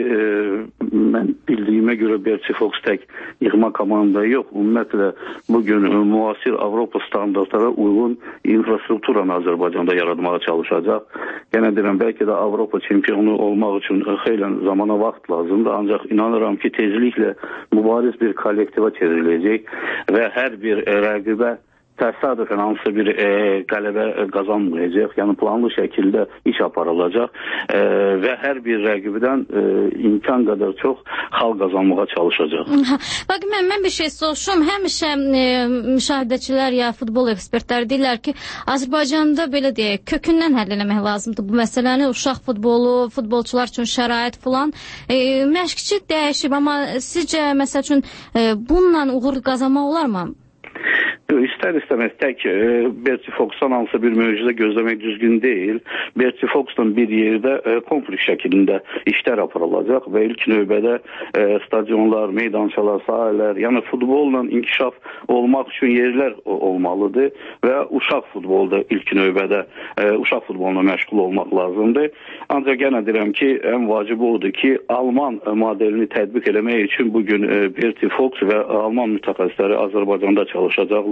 mən bildiyimə görə Berti Fox tək yığma komanda yox. Ümumiyyətlə, bugün müasir Avropa standartlara uyğun infrastrukturanı Azərbaycanda yaratmağa çalışacaq. Yenə deyirəm, bəlkə də Avropa çempionu olmaq üçün xeyli zamana vaxt lazımdır. Ancaq inanıram ki, tezliklə mübariz bir kollektiva çevriləcək və hər bir rəqibə təsadüfən hansısa bir qələbə qazanmayacaq. Yəni planlı şəkildə iş aparılacaq və hər bir rəqibdən imkan qədər çox xal qazanmağa çalışacaq. Bak, mən bir şey soruşum. Həmişə müşahidəçilər ya futbol ekspertləri deyirlər ki, Azərbaycanda belə deyək, kökündən həll eləmək lazımdır bu məsələni. Uşaq futbolu, futbolçular üçün şərait filan. Məşqçi dəyişib, amma sizcə məsəl üçün bununla uğur qazanmaq olarmı? İstər-istəməz tək Berti Fox'dan hansısa bir möcüzə gözləmək düzgün deyil. Berti Fox'dan bir yerdə kompleks şəkilində işlər aparılacaq və ilk növbədə stadionlar, meydançalar, sahələr, yəni futbolla inkişaf olmaq üçün yerlər olmalıdır və uşaq futbolda ilk növbədə uşaq futboluna məşğul olmaq lazımdır. Ancaq yenə deyirəm ki, ən vacibi odur ki, Alman modelini tətbiq eləmək üçün bugün Berti Fox və Alman mütəxəssisləri Azərbaycanda çalışacaqlar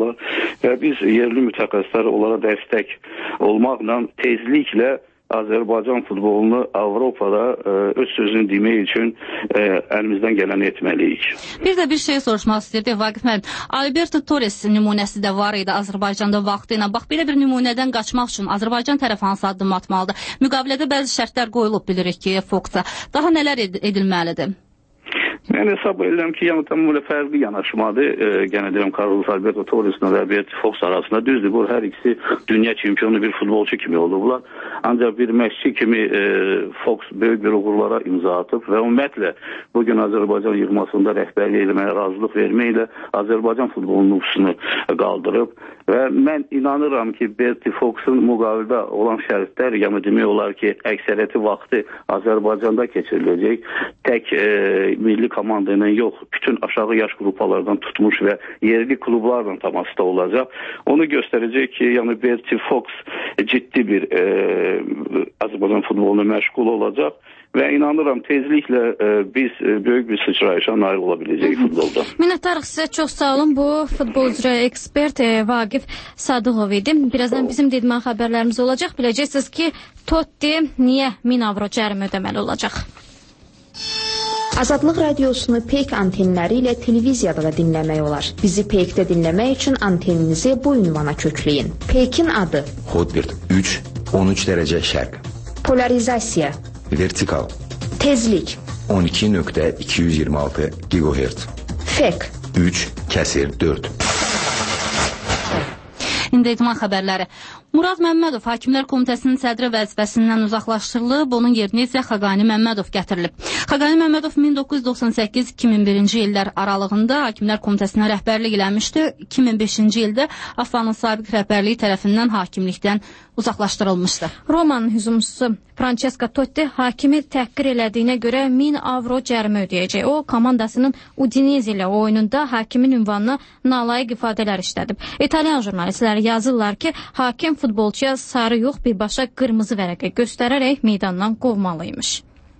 var və biz yerli mütəxəssislər onlara dəstək olmaqla tezliklə Azərbaycan futbolunu Avropada öz sözünü demək üçün əlimizdən gələni etməliyik. Bir də bir şey soruşmaq istəyirdik, Vaqif müəllim. Alberto Torres nümunəsi də var idi Azərbaycanda vaxtı ilə. Bax, belə bir nümunədən qaçmaq üçün Azərbaycan tərəfi hansı addım atmalıdır? Müqavilədə bəzi şərtlər qoyulub, bilirik ki, Foxa. Daha nələr edilməlidir? Mən hesab edirəm ki, yəni tamamilə fərqli yanaşmadır. Yenə deyirəm, Carlos Alberto Torres'la və Berti Fox arasında düzdür. Bu hər ikisi dünya çempionu bir futbolçu kimi olublar. Ancaq bir məşqçi kimi Fox böyük bir uğurlara imza atıb və ümumiyyətlə bugün Azərbaycan yığmasında rəhbərlik etməyə, razılıq verməklə Azərbaycan futbolunun nüfusunu qaldırıb və mən inanıram ki, Berti Fox'un müqavilədə olan şərtlər, yəni demək olar ki, əksəriyyəti vaxtı Azərbaycanda keçiriləcək. Tək milli komanda ilə yox, bütün aşağı yaş qrupalardan tutmuş və yerli klublarla təmasda olacaq. Onu göstərəcək ki, yəni Berti Fox ciddi bir Azərbaycan futboluna məşğul olacaq və inanıram tezliklə biz böyük bir sıçrayışa nail ola biləcəyik futbolda. Minnətdarıq sizə, çox sağ olun. Bu futbol üzrə ekspert Vaqif Sadıqov idi. Birazdan bizim dedmən xəbərlərimiz olacaq. Biləcəksiniz ki, Totti niyə 1000 avro cərimə ödəməli olacaq? Azadlıq radiosunu Peyk antenləri ilə televiziyada da dinləmək olar. Bizi Peykdə dinləmək üçün anteninizi bu ünvana kökləyin. Peykin adı: Hotbird 3-13 dərəcə şərq. Polarizasiya: Vertikal. Tezlik: 12.226 GHz. Fek: 3/4. İndi etman xəbərləri. Murad Məmmədov Hakimlər Komitəsinin sədri vəzifəsindən uzaqlaşdırılıb, onun yerinə isə Xaqani Məmmədov gətirilib. Xaqani Məmmədov 1998-2001-ci illər aralığında Hakimlər Komitəsinə rəhbərlik eləmişdi. 2005-ci ildə Affanın sabiq rəhbərliyi tərəfindən hakimlikdən uzaqlaşdırılmışdı. Romanın hücumçusu Francesco Totti hakimi təhqir elədiyinə görə 1000 avro cərimə ödəyəcək. O, komandasının Udinese ilə oyununda hakimin ünvanına nalayiq ifadələr işlədib. İtalyan jurnalistləri yazırlar ki, hakim futbolçuya sarı yox, birbaşa qırmızı vərəqə göstərərək meydandan qovmalıymış.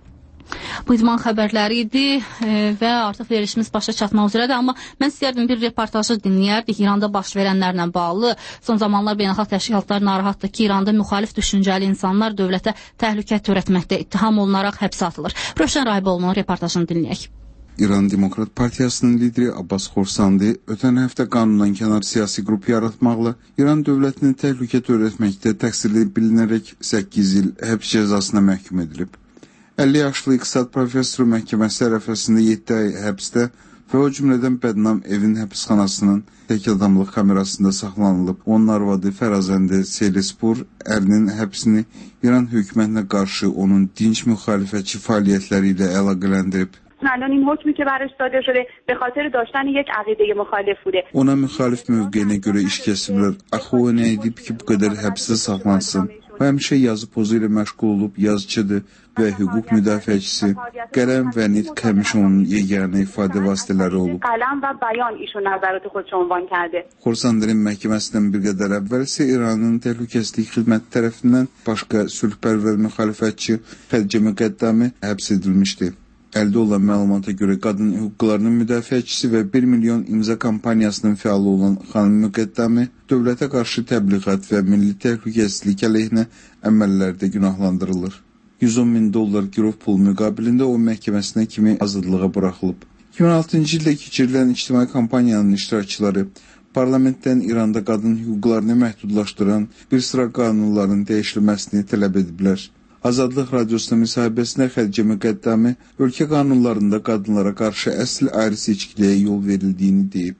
Bu idman xəbərləri idi və artıq verilişimiz başa çatmaq üzrədir, amma mən istəyərdim bir reportajı dinləyərdik İranda baş verənlərlə bağlı. Son zamanlar beynəlxalq təşkilatlar narahatdır ki, İranda müxalif düşüncəli insanlar dövlətə təhlükə törətməkdə ittiham olunaraq həbsə atılır. Rövşən Rahiboğlu'nun reportajını dinləyək. İran Demokrat Partiyasının lideri Abbas Xorsandi ötən həftə qanundan kənar siyasi qrup yaratmaqla İran dövlətini təhlükə törətməkdə təqsirli bilinərək 8 il həbs cəzasına məhkum edilib. 50 yaşlı iqtisad professoru məhkəməsi ərəfəsində 7 ay həbsdə və o cümlədən bədnam evin həbsxanasının tək adamlıq kamerasında saxlanılıb. Onun arvadı Fərazəndə Selispur ərinin həbsini İran hökumətinə qarşı onun dinc müxalifətçi fəaliyyətləri ilə əlaqələndirib. الان این حکمی که براش صادر شده به خاطر داشتن یک عقیده مخالف بوده. Ona müxalif mövqeyinə görə iş kəsiblər. Axı o nə edib ki, bu qədər həbsdə saxlansın? O həmişə yazı pozu ilə məşğul olub, yazıcıdır və hüquq müdafiəçisi. Qələm və nitq həmişə onun yeganə ifadə vasitələri olub. قلم و بیان ایشون نظرات خودش عنوان کرده. Xorsandinin məhkəməsindən bir qədər əvvəl isə İranın təhlükəsizlik xidməti tərəfindən başqa sülhpərvər müxalifətçi Xədicə Müqəddəmi həbs edilmişdi. Əldə olan məlumata görə qadın hüquqlarının müdafiəçisi və 1 milyon imza kampaniyasının fəalı olan xanım Müqəddəmi dövlətə qarşı təbliğat və milli təhlükəsizlik əleyhinə əməllərdə günahlandırılır. $110.000 girov pul müqabilində o məhkəməsinə kimi azadlığa buraxılıb. 2006-cı ildə keçirilən ictimai kampaniyanın iştirakçıları parlamentdən İranda qadın hüquqlarını məhdudlaşdıran bir sıra qanunların dəyişilməsini tələb ediblər. Azadlıq radiosuna müsahibəsində Xədicə Müqəddəmi ölkə qanunlarında qadınlara qarşı əsl ayrı seçkiliyə yol verildiğini deyib.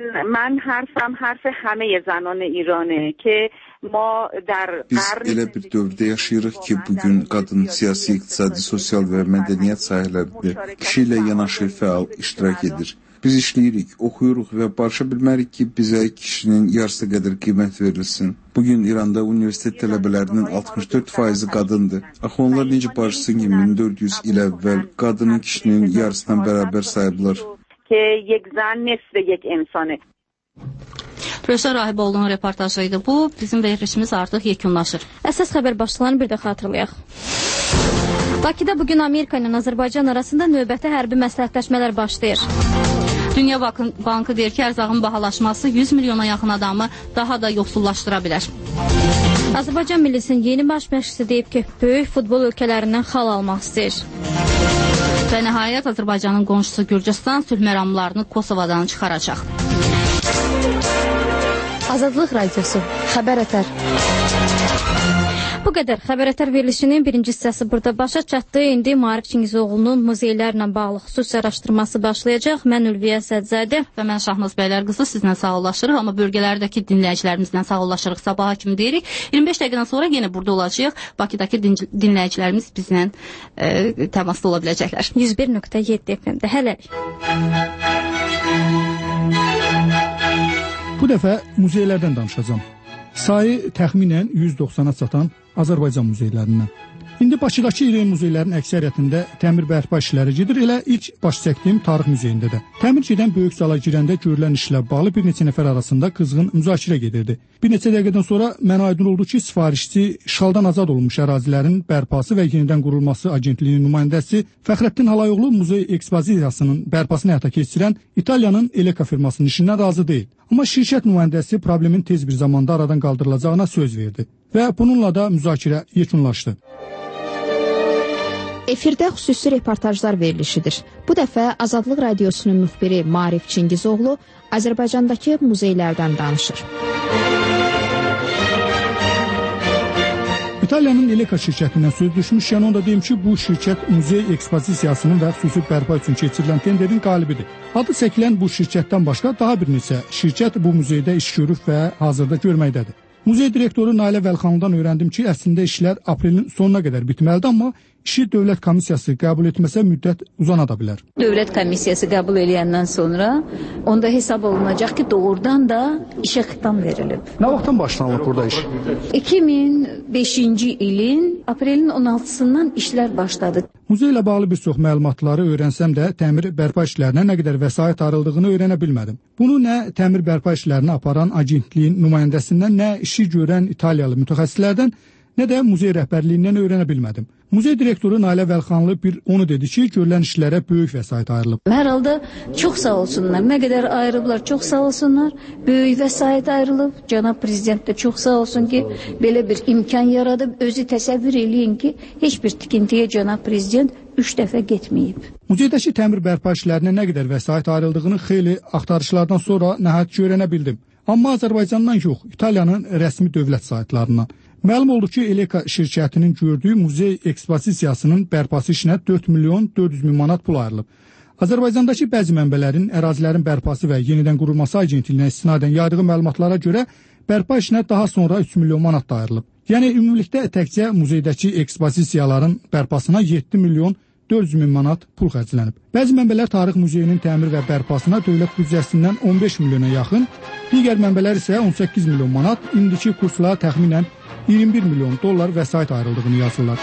من حرفم حرف همه زنان ایرانه که ما در Biz elə bir dövrdə yaşayırıq ki, bugün qadın siyasi, iqtisadi, sosial və mədəniyyət sahələrində kişi ilə yanaşı fəal iştirak edir. Biz işləyirik, oxuyuruq və barışa bilmərik ki, bizə kişinin yarısı qədər qiymət verilsin. Bugün İranda universitet tələbələrinin 64% qadındır. Axı onlar necə barışsın ki, 1400 il əvvəl qadının kişinin yarısına bərabər sayıblar. Rövşən Rahiboğlu'nun reportajıydı bu. Bizim verilişimiz artıq yekunlaşır. Əsas xəbər başlıqlarını bir də xatırlayaq. Bakıda bugün Amerika ilə Azərbaycan arasında növbəti hərbi məsləhətləşmələr başlayır. Dünya Bankı deyir ki, ərzağın bahalaşması 100 milyona yaxın adamı daha da yoxsullaşdıra bilər. Azərbaycan millisinin yeni baş məşqçisi deyib ki, böyük futbol ölkələrindən xal almaq istəyir. Və nəhayət Azərbaycanın qonşusu Gürcüstan sülh məramlarını Kosovadan çıxaracaq. Azadlıq Radiosu, Xəbər Ətər. Bu qədər Xəbər Ətər verilişinin birinci hissəsi burada başa çatdı. İndi Maarif Çingizoğlu'nun muzeylərlə bağlı xüsusi araşdırması başlayacaq. Mən Ülviyə Sədzadə və mən Şahnaz Bəylər qızı sizlə sağollaşırıq, amma bölgələrdəki dinləyicilərimizlə sağollaşırıq. Sabaha kimi deyirik. 25 dəqiqədən sonra yenə burada olacağıq. Bakıdakı dinləyicilərimiz bizlə təmasda ola biləcəklər. 101.7 FM-də hələlik. Bu dəfə muzeylərdən danışacağam. Sayı təxminən 190-a çatan Azərbaycan muzeylərindən. İndi Bakıdakı iri muzeylərin əksəriyyətində təmir bərpa işləri gedir. Elə ilk baş çəkdiyim Tarix muzeyində də. Təmir gedən böyük zala girəndə görülən işlə bağlı bir neçə nəfər arasında qızğın müzakirə gedirdi. Bir neçə dəqiqədən sonra mənə aydın oldu ki, sifarişçi işğaldan azad olmuş ərazilərin bərpası və yenidən qurulması agentliyinin nümayəndəsi Fəxrəddin Halayoğlu muzey ekspozisiyasının bərpasını həyata keçirən İtaliyanın Eleka firmasının işindən razı deyil. Amma şirkət nümayəndəsi problemin tez bir zamanda aradan qaldırılacağına söz verdi və bununla da müzakirə yekunlaşdı. Efirdə xüsusi reportajlar verilişidir. Bu dəfə Azadlıq Radiosunun müxbiri Maarif Çingizoğlu Azərbaycandakı muzeylərdən danışır. İtaliyanın Eleka şirkətindən söz düşmüşkən onda deyim ki, bu şirkət muzey ekspozisiyasının və xüsusi bərpa üçün keçirilən tenderin qalibidir. Adı çəkilən bu şirkətdən başqa daha bir neçə şirkət bu muzeydə iş görüb və hazırda görməkdədir. Muzey direktoru Nailə Vəlxanlıdan öyrəndim ki, əslində işlər aprelin sonuna qədər bitməlidir, amma işi dövlət komissiyası qəbul etməsə müddət uzana da bilər. Dövlət komissiyası qəbul edəndən sonra onda hesab olunacaq ki, doğrudan da işə xitam verilib. Nə vaxtdan başlanılıb burada iş? 2005-ci ilin aprelin 16-sından işlər başladı. Muzey ilə bağlı bir çox məlumatları öyrənsəm də təmir bərpa işlərinə nə qədər vəsait ayrıldığını öyrənə bilmədim. Bunu nə təmir bərpa işlərini aparan agentliyin nümayəndəsindən, nə işi görən İtaliyalı mütəxəssislərdən, nə də muzey rəhbərliyindən öyrənə bilmədim. Muzey direktoru Nailə Vəlxanlı onu dedi ki, görülən işlərə böyük vəsait ayrılıb. Hər halda çox sağ olsunlar. Nə qədər ayrılıblar, çox sağ olsunlar. Böyük vəsait ayrılıb. Cənab Prezident də çox sağ olsun ki, belə bir imkan yaradıb. Özü təsəvvür eləyin ki, heç bir tikintiyə Cənab Prezident 3 dəfə getməyib. Muzeydəki təmir bərpa işlərinə nə qədər vəsait ayrıldığını xeyli axtarışlardan sonra nəhayət öyrənə bildim. Amma Azərbaycandan yox, İtaliyanın rəsmi dövlət saytlarından. Məlum oldu ki, Eleka şirkətinin gördüyü muzey ekspozisiyasının bərpası işinə 4 milyon 400 min manat pul ayrılıb. Azərbaycandakı bəzi mənbələrin ərazilərin bərpası və yenidən qurulması agentliyinə istinadən yaydığı məlumatlara görə bərpa işinə daha sonra 3 milyon manat da ayrılıb. Yəni ümumilikdə təkcə muzeydəki ekspozisiyaların bərpasına 7 milyon 400 min manat pul xərclənib. Bəzi mənbələr Tarix muzeyinin təmir və bərpasına dövlət büdcəsindən 15 milyona yaxın, digər mənbələr isə 18 milyon manat, indiki kursla təxminən 21 milyon dollar vəsait ayrıldığını yazırlar.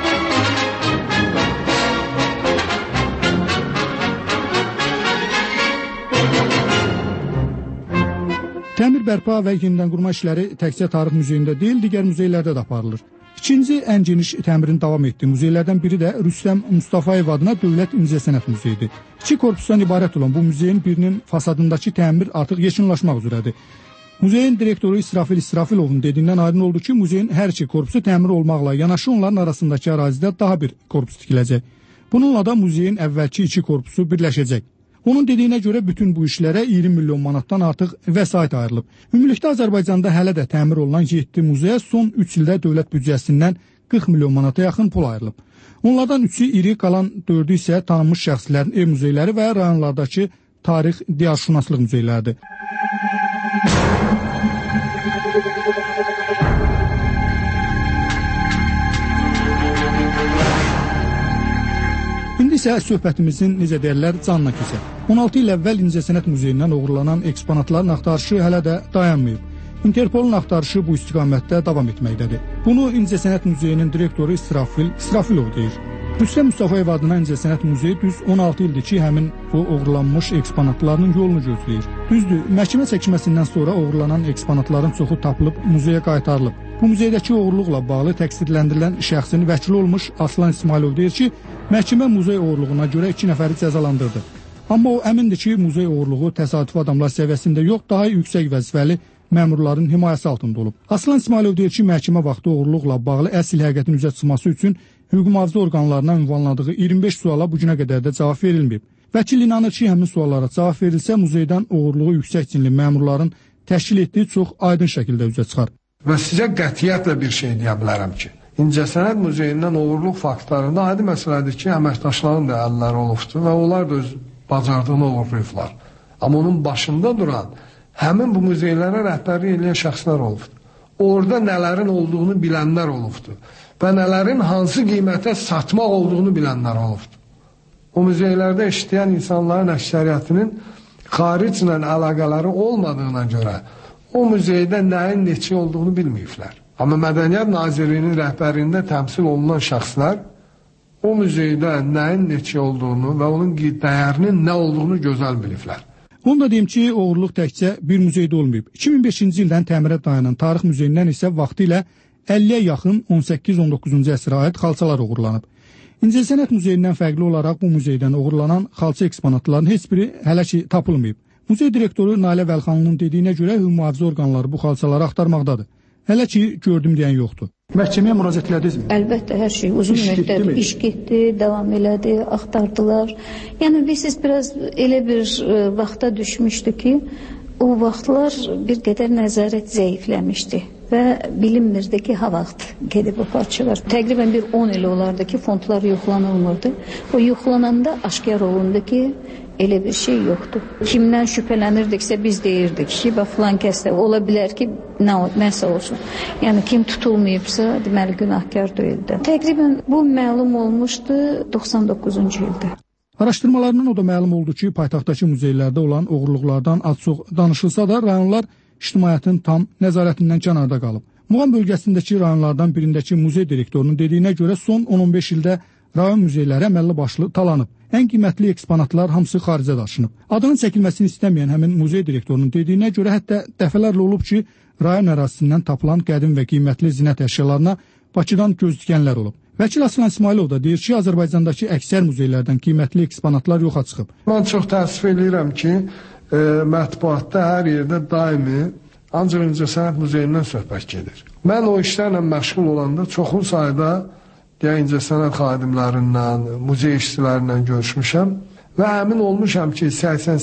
Təmir bərpa və yenidən qurma işləri təkcə Tarix muzeyində deyil, digər muzeylərdə də aparılır. İkinci ən geniş təmirin davam etdiyi muzeylərdən biri də Rüstəm Mustafayev adına Dövlət İncəsənət Muzeyidir. 2 korpusdan ibarət olan bu muzeyin birinin fasadındakı təmir artıq yekunlaşmaq üzrədir. Muzeyin direktoru İsrafil İsrafilovun dediyindən aydın oldu ki, muzeyin hər iki korpusu təmir olmaqla yanaşı onların arasındakı ərazidə daha bir korpus tikiləcək. Bununla da muzeyin əvvəlki 2 korpusu birləşəcək. Onun dediyinə görə bütün bu işlərə 20 milyon manatdan artıq vəsait ayrılıb. Ümumilikdə Azərbaycanda hələ də təmir olunan 7 muzeyə son 3 ildə dövlət büdcəsindən 40 milyon manata yaxın pul ayrılıb. Onlardan 3-ü iri, qalan 4-ü isə tanınmış şəxslərin ev muzeyləri və rayonlardakı tarix, diyarşünaslıq muzeyləridir. İndi isə söhbətimizin, necə deyirlər, canına keçək. 16 il əvvəl İncəsənət Muzeyindən oğurlanan eksponatların axtarışı hələ də dayanmayıb. Interpolun axtarışı bu istiqamətdə davam etməkdədir. Bunu İncəsənət Muzeyinin direktoru İsrafilov deyir. Rüstəm Mustafayev adına İncəsənət Muzeyi düz 16 ildir ki, həmin bu oğurlanmış eksponatlarının yolunu gözləyir. Düzdür, məhkəmə çəkilməsindən sonra oğurlanan eksponatların çoxu tapılıb, muzeyə qaytarılıb. Bu muzeydəki oğurluqla bağlı təqsirləndirilən şəxsin vəkili olmuş Aslan İsmailov deyir ki, məhkəmə muzey oğurluğuna görə 2 nəfəri cəzalandırdı. Amma o əmindir ki, muzey oğurluğu təsadüfi adamlar səviyyəsində yox, daha yüksək vəzifəli məmurların himayəsi altında olub. Aslan İsmailov deyir ki, məhkəmə vaxtı oğurluqla bağlı əsl həqiqətin üzə çıxması üçün hüquq mühafizə orqanlarına ünvanladığı 25 suala bu günə qədər də cavab verilməyib. Vəkil inanır ki, həmin suallara cavab verilsə, muzeydən oğurluğu yüksək cinli məmurların təşkil etdiyi çox aydın şəkildə üzə çıxar. Və sizə qətiyyətlə bir şey deyə bilərəm ki, İncəsənət Muzeyindən oğurluq faktlarında adi məsələdir ki, əməkdaşların da əlləri olubdur və onlar da öz bacardığını oğurlayıblar. Amma onun başında duran həmin bu muzeylərə rəhbərlik edən şəxslər olubdur. Orada nələrin olduğunu bilənlər olubdur və nələrin hansı qiymətə satmaq olduğunu bilənlər olubdur. O muzeylərdə işləyən insanların əksəriyyətinin xariclə əlaqələri olmadığına görə o muzeydə nəyin neçə olduğunu bilməyiblər. Amma Mədəniyyət Nazirliyinin rəhbərliyində təmsil olunan şəxslər o muzeydə nəyin neçə olduğunu və onun dəyərinin nə olduğunu gözəl biliblər. Onu da deyim ki, oğurluq təkcə bir muzeydə olmayıb. 2005-ci ildən təmirə dayanan Tarix Muzeyindən isə vaxtı ilə 50-yə yaxın 18-19-cu əsrə aid xalçalar uğurlanıb. İncəsənət Muzeyindən fərqli olaraq bu muzeydən uğurlanan xalça eksponatların heç biri hələ ki tapılmayıb. Muzey direktoru Nalə Vəlxanlının dediyinə görə hüquq mühafizə orqanları bu xalçaları axtarmaqdadır. Hələ ki gördüm deyən yoxdur. Məhkəməyə müraciət elədinizmi? Əlbəttə, hər şey uzun müddət iş getdi, davam elədi, axtardılar. Yəni biz biraz elə bir vaxta düşmüşdü ki, o vaxtlar bir qədər nəzarət zəifləmişdi və bilinmirdi ki, ha vaxt gedib o parçalar. Təqribən bir 10 il olardı ki, fondlar yoxlanılmırdı. O yoxlananda aşkar olundu ki, elə bir şey yoxdur. Kimdən şübhələnirdirsə biz deyirdik ki, filan kəsdə ola bilər ki, nəsə olsun. Yəni kim tutulmayıbsa, deməli günahkar deyildi. Təqribən bu məlum olmuşdu 99-cu ildə. Araşdırmalarından o da məlum oldu ki, paytaxtdakı muzeylərdə olan oğurluqlardan az-çox danışılsa da, rayonlar ictimaiyyətin tam nəzarətindən kənarda qalıb. Muğam bölgəsindəki rayonlardan birindəki muzey direktorunun dediyinə görə son 10-15 ildə rayon muzeyləri əməlli başlı talanıb. Ən qiymətli eksponatlar hamısı xaricə daşınıb. Adının çəkilməsini istəməyən həmin muzey direktorunun dediyinə görə hətta dəfələrlə olub ki, rayon ərazisindən tapılan qədim və qiymətli zinət əşyalarına Bakıdan göz dikənlər olub. Vəkil Aslan İsmailov da deyir ki, Azərbaycandakı əksər muzeylərdən qiymətli eksponatlar yoxa çıxıb. Mən çox təəssüf edirəm ki, mətbuatda hər yerdə daimi ancaq İncəsənət Muzeyindən söhbət gedir. Mən o işlərlə məşğul olanda çoxlu sayda İncəsənət xadimlərindən, muzey işçilərindən görüşmüşəm və əmin olmuşam ki,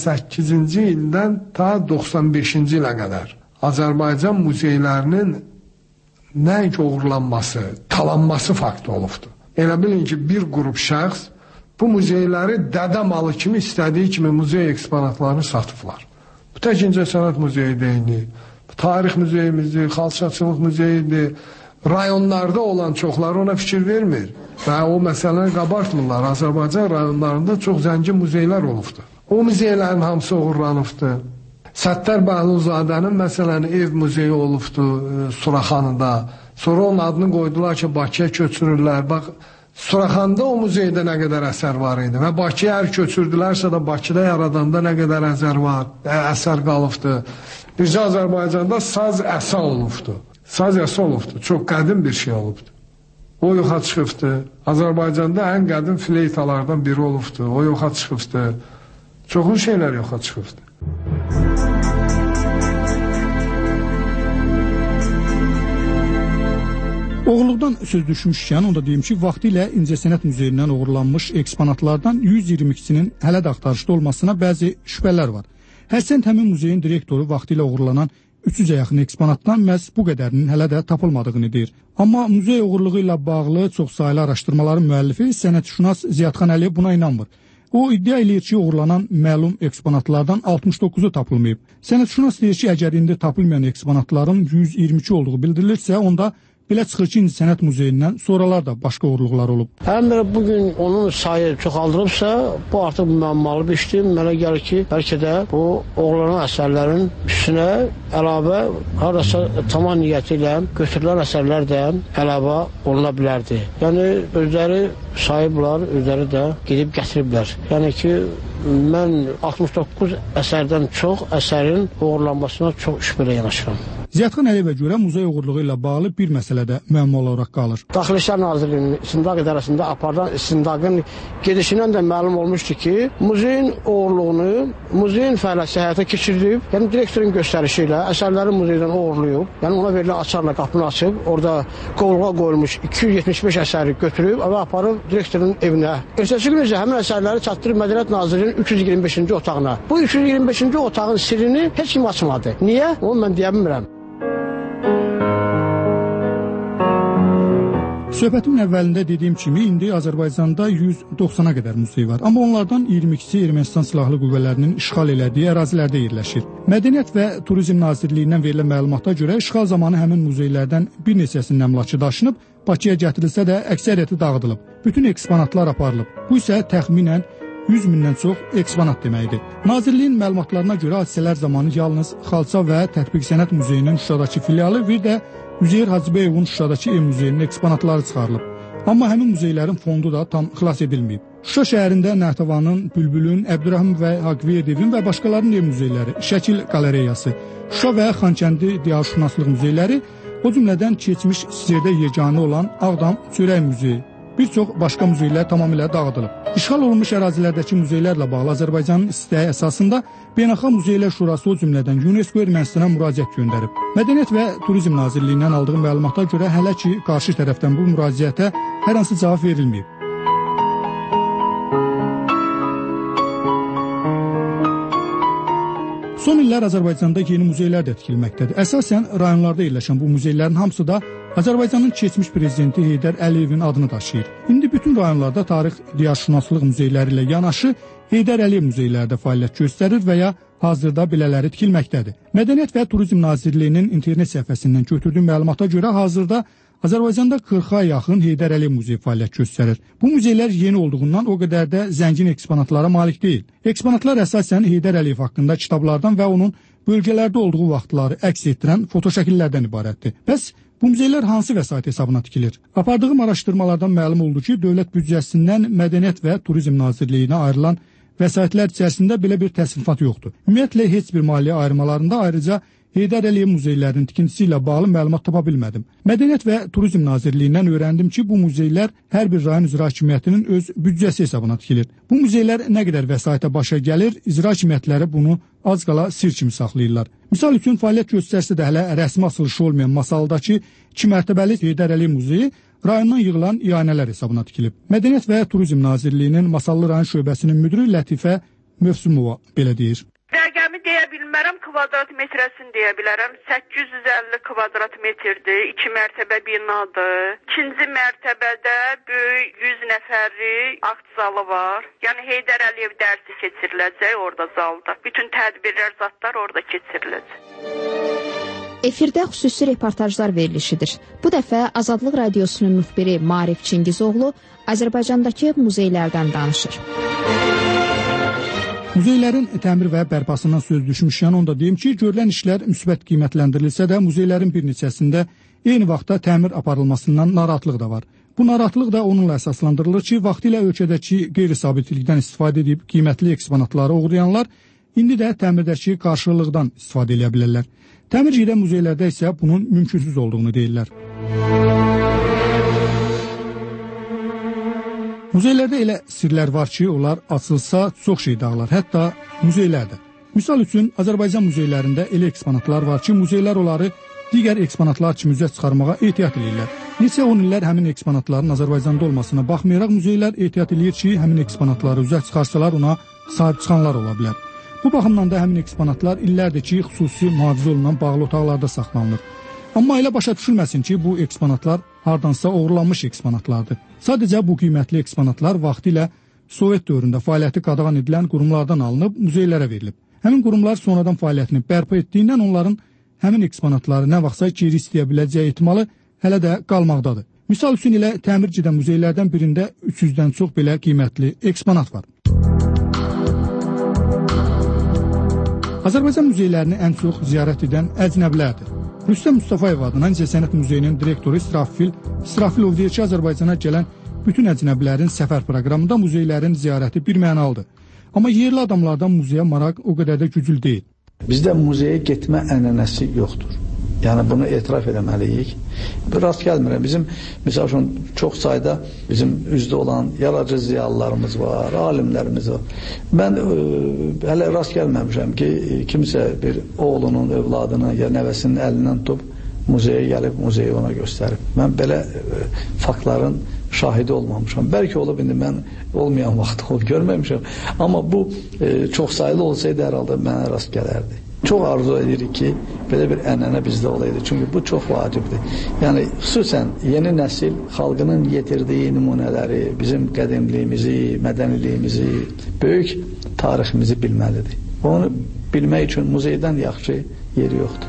88-ci ildən ta 95-ci ilə qədər Azərbaycan muzeylərinin nəinki uğurlanması, talanması faktı olubdur. Elə bilin ki, bir qrup şəxs bu muzeyləri dədə malı kimi istədiyi kimi muzey eksponatlarını satıblar. Bu tək İncəsənət Muzeyi deyildi, Tarix Muzeyimizdir, Xalçaçılıq Muzeyidir. Rayonlarda olan çoxları ona fikir vermir və o məsələləri qabartmırlar. Azərbaycan rayonlarında çox zəngin muzeylər olubdur. O muzeylərin hamısı uğurlanıbdır. Səttar Bəhluzadənin məsələn ev muzeyi olubdur Suraxanıda. Sonra onun adını qoydular ki, Bakıya köçürürlər. Bax, Suraxanda o muzeydə nə qədər əsər var idi və Bakıya hər köçürdülərsə də Bakıda yaradanda nə qədər əsər qalıbdır. Bircə Azərbaycanda saz əsa olubdur. Saz əsa olubdur. Çox qədim bir şey olubdur. O yoxa çıxıbdır. Azərbaycanda ən qədim fleytalardan biri olubdur. O yoxa çıxıbdır. Çoxlu şeylər yoxa çıxıbdır. Oğurluqdan söz düşmüşkən, onu da deyim ki, vaxtı ilə İncəsənət Muzeyindən uğurlanmış eksponatlardan 122-sinin hələ də axtarışda olmasına bəzi şübhələr var. Hərçənd həmin muzeyin direktoru vaxtı ilə uğurlanan 300-ə yaxın eksponatdan məhz bu qədərinin hələ də tapılmadığını deyir. Amma muzey uğurluğu ilə bağlı çoxsaylı araşdırmaların müəllifi sənətşünas Ziyadxan Əliyev buna inanmır. O iddia eləyir ki, uğurlanan məlum eksponatlardan 69-u tapılmayıb. Sənətşünas deyir ki, əgər indi tapılmayan eksponatların 122 olduğu bildirilirsə, onda belə çıxır ki, İncəsənət Muzeyindən sonralar da başqa uğurluqlar olub. Əgər bugün onun sayı çoxaldırıbsa, bu artıq müəmmalı bir işdir. Mənə gəlir ki, bəlkə də bu uğurlanan əsərlərin üstünə əlavə, haradasa tamam niyyəti ilə götürülən əsərlər də əlavə oluna bilərdi. Yəni, özləri sayıblar, özləri də gedib gətiriblər. Yəni ki, mən 69 əsərdən çox əsərin uğurlanmasına çox şübhələ yanaşıram. Ziyadxan Əliyevə görə muzey oğurluğu ilə bağlı bir məsələ də müəmma olaraq qalır. Daxili İşlər Nazirliyinin İstintaq İdarəsində aparılan istintaqın gedişindən də məlum olmuşdu ki, muzeyin oğurluğunu muzeyin fəaliyyəti həyata keçirilib, yəni direktorun göstərişi ilə əsərləri muzeydən oğurluyub, yəni ona verilən açarla qapını açıb, orada qovluğa qoyulmuş 275 əsəri götürüb və aparıb direktorun evinə. Ertəsi gün isə həmin əsərləri çatdırıb Mədəniyyət Nazirliyinin 325-ci otağına. Bu 325-ci otağın sirrini heç kim açmadı. Niyə? Onu mən deyə bilmirəm. Söhbətimin əvvəlində dediyim kimi, indi Azərbaycanda 190-a qədər muzey var. Amma onlardan 22-si Ermənistan Silahlı Qüvvələrinin işğal elədiyi ərazilərdə yerləşir. Mədəniyyət və Turizm Nazirliyindən verilən məlumata görə işğal zamanı həmin muzeylərdən bir neçəsinin əmlakı daşınıb, Bakıya gətirilsə də əksəriyyəti dağıdılıb. Bütün eksponatlar aparılıb. Bu isə təxminən 100 mindən çox eksponat deməkdir. Nazirliyin məlumatlarına görə hadisələr zamanı yalnız Xalça və Tətbiq Sənət Muzeyinin Şuşadakı filialı, bir də Üzeyir Hacıbəyovun Şuşadakı ev muzeyinin eksponatları çıxarılıb. Amma həmin muzeylərin fondu da tam xilas edilməyib. Şuşa şəhərində Nəhtavanın, Bülbülün, Əbdürrahim və Haqviyedevin və başqalarının ev muzeyləri, Şəkil qalereyası, Şuşa və Xankəndi Diyarşünaslıq muzeyləri, o cümlədən keçmiş Sizirdə yeganə olan Ağdam Çörək muzeyi, bir çox başqa muzeylər tamamilə dağıdılıb. İşğal olunmuş ərazilərdəki muzeylərlə bağlı Azərbaycanın istəyi əsasında Beynəlxalq Muzeylər Şurası, o cümlədən UNESCO Ermənistana müraciət göndərib. Mədəniyyət və Turizm Nazirliyindən aldığı məlumata görə hələ ki qarşı tərəfdən bu müraciətə hər hansı cavab verilməyib. Son illər Azərbaycanda yeni muzeylər də tikilməkdədir. Əsasən rayonlarda yerləşən bu muzeylərin hamısı da Azərbaycanın keçmiş prezidenti Heydər Əliyevin adını daşıyır. İndi bütün rayonlarda tarix diyarşünaslıq muzeyləri ilə yanaşı Heydər Əliyev muzeyləri də fəaliyyət göstərir və ya hazırda belələri tikilməkdədir. Mədəniyyət və Turizm Nazirliyinin internet səhifəsindən götürdüyüm məlumata görə hazırda Azərbaycanda 40-a yaxın Heydər Əliyev muzeyi fəaliyyət göstərir. Bu muzeylər yeni olduğundan o qədər də zəngin eksponatlara malik deyil. Eksponatlar əsasən Heydər Əliyev haqqında kitablardan və onun bölgələrdə olduğu vaxtları əks etdirən fotoşəkillərdən ibarətdir. Bəs bu muzeylər hansı vəsait hesabına tikilir? Apardığım araşdırmalardan məlum oldu ki, Dövlət büdcəsindən Mədəniyyət və Turizm Nazirliyinə ayrılan vəsaitlər içərisində belə bir təsnifat yoxdur. Ümumiyyətlə heç bir maliyyə ayırmalarında ayrıca Heydər Əliyev muzeylərinin tikintisi ilə bağlı məlumat tapa bilmədim. Mədəniyyət və Turizm Nazirliyindən öyrəndim ki, bu muzeylər hər bir rayon icra hakimiyyətinin öz büdcəsi hesabına tikilir. Bu muzeylər nə qədər vəsaitə başa gəlir, icra hakimiyyətləri bunu az qala sir kimi saxlayırlar. Misal üçün fəaliyyət göstərsə də hələ rəsmi açılışı olmayan Masaldakı 2 mərtəbəli Heydər Əliyev muzeyi rayondan yığılan ianələr hesabına tikilib. Mədəniyyət və Turizm Nazirliyinin Masallı rayon şöbəsinin müdiri Lətifə Mövsümova belə deyir. Rəqəmi deyə bilmərəm, kvadrat metrəsini deyə bilərəm. 850 kvadrat metrdir, 2 mərtəbə binadır. 2-ci mərtəbədə böyük 100 nəfərlik akt zalı var. Yəni Heydər Əliyev dərsi keçiriləcək orada zalda. Bütün tədbirlər, zatlar orada keçiriləcək. Efirdə xüsusi reportajlar verilişidir. Bu dəfə Azadlıq Radiosunun müxbiri Maarif Çingizoğlu Azərbaycandakı muzeylərdən danışır. Muzeylərin təmir və bərpasından söz düşmüşkən onu da deyim ki, görülən işlər müsbət qiymətləndirilsə də muzeylərin bir neçəsində eyni vaxtda təmir aparılmasından narahatlıq da var. Bu narahatlıq da onunla əsaslandırılır ki, vaxtilə ölkədəki qeyri-sabitlikdən istifadə edib qiymətli eksponatları uğrayanlar indi də təmirdəki qarşılıqdan istifadə edə bilərlər. Təmir gedən muzeylərdə isə bunun mümkünsüz olduğunu deyirlər. Muzeylərdə elə sirlər var ki, onlar açılsa çox şey dağılar, hətta muzeylərdə. Misal üçün, Azərbaycan muzeylərində elə eksponatlar var ki, muzeylər onları digər eksponatlar kimi üzə çıxarmağa ehtiyat edirlər. Neçə 10 illər həmin eksponatların Azərbaycanda olmasına baxmayaraq, muzeylər ehtiyat edir ki, həmin eksponatları üzə çıxarsalar ona sahib çıxanlar ola bilər. Bu baxımdan da həmin eksponatlar illərdir ki, xüsusi mühafizə olunan bağlı otaqlarda saxlanılır. Amma elə başa düşülməsin ki, bu eksponatlar hardansa oğurlanmış eksponatlardır. Sadəcə bu qiymətli eksponatlar vaxtilə Sovet dövründə fəaliyyəti qadağan edilən qurumlardan alınıb muzeylərə verilib. Həmin qurumlar sonradan fəaliyyətini bərpa etdiyindən onların həmin eksponatları nə vaxtsa geri istəyə biləcəyi ehtimalı hələ də qalmaqdadır. Misal üçün elə təmir gedən muzeylərdən birində 300-dən çox belə qiymətli eksponat var. Azərbaycan muzeylərini ən çox ziyarət edən əcnəbilərdir. Rüstəm Mustafayev adına İncəsənət Muzeyinin direktoru İsrafilov deyir ki, Azərbaycana gələn bütün əcnəbilərin səfər proqramında muzeylərin ziyarəti bir mənalıdır. Amma yerli adamlardan muzeyə maraq o qədər də güclü deyil. Bizdə muzeyə getmə ənənəsi yoxdur. Yəni bunu etiraf eləməliyik. Rast gəlmirəm. Bizim misal üçün çox sayda bizim üzdə olan yaradıcı ziyalılarımız var, alimlərimiz var. Mən hələ rast gəlməmişəm ki, kimsə bir oğlunun, övladının ya nəvəsinin əlindən tutub muzeyə gəlib, muzeyi ona göstərib. Mən belə faktların şahidi olmamışam. Bəlkə olub indi mən olmayan vaxt görməmişəm. Amma bu çox sayılı olsaydı hər halda mənə rast gələrdi. Çox arzu edirik ki, belə bir ənənə bizdə olaydı. Çünki bu çox vacibdir. Yəni, xüsusən yeni nəsil xalqının yetirdiyi nümunələri, bizim qədimliyimizi, mədəniliyimizi, böyük tariximizi bilməlidir. Onu bilmək üçün muzeydən yaxşı yeri yoxdur.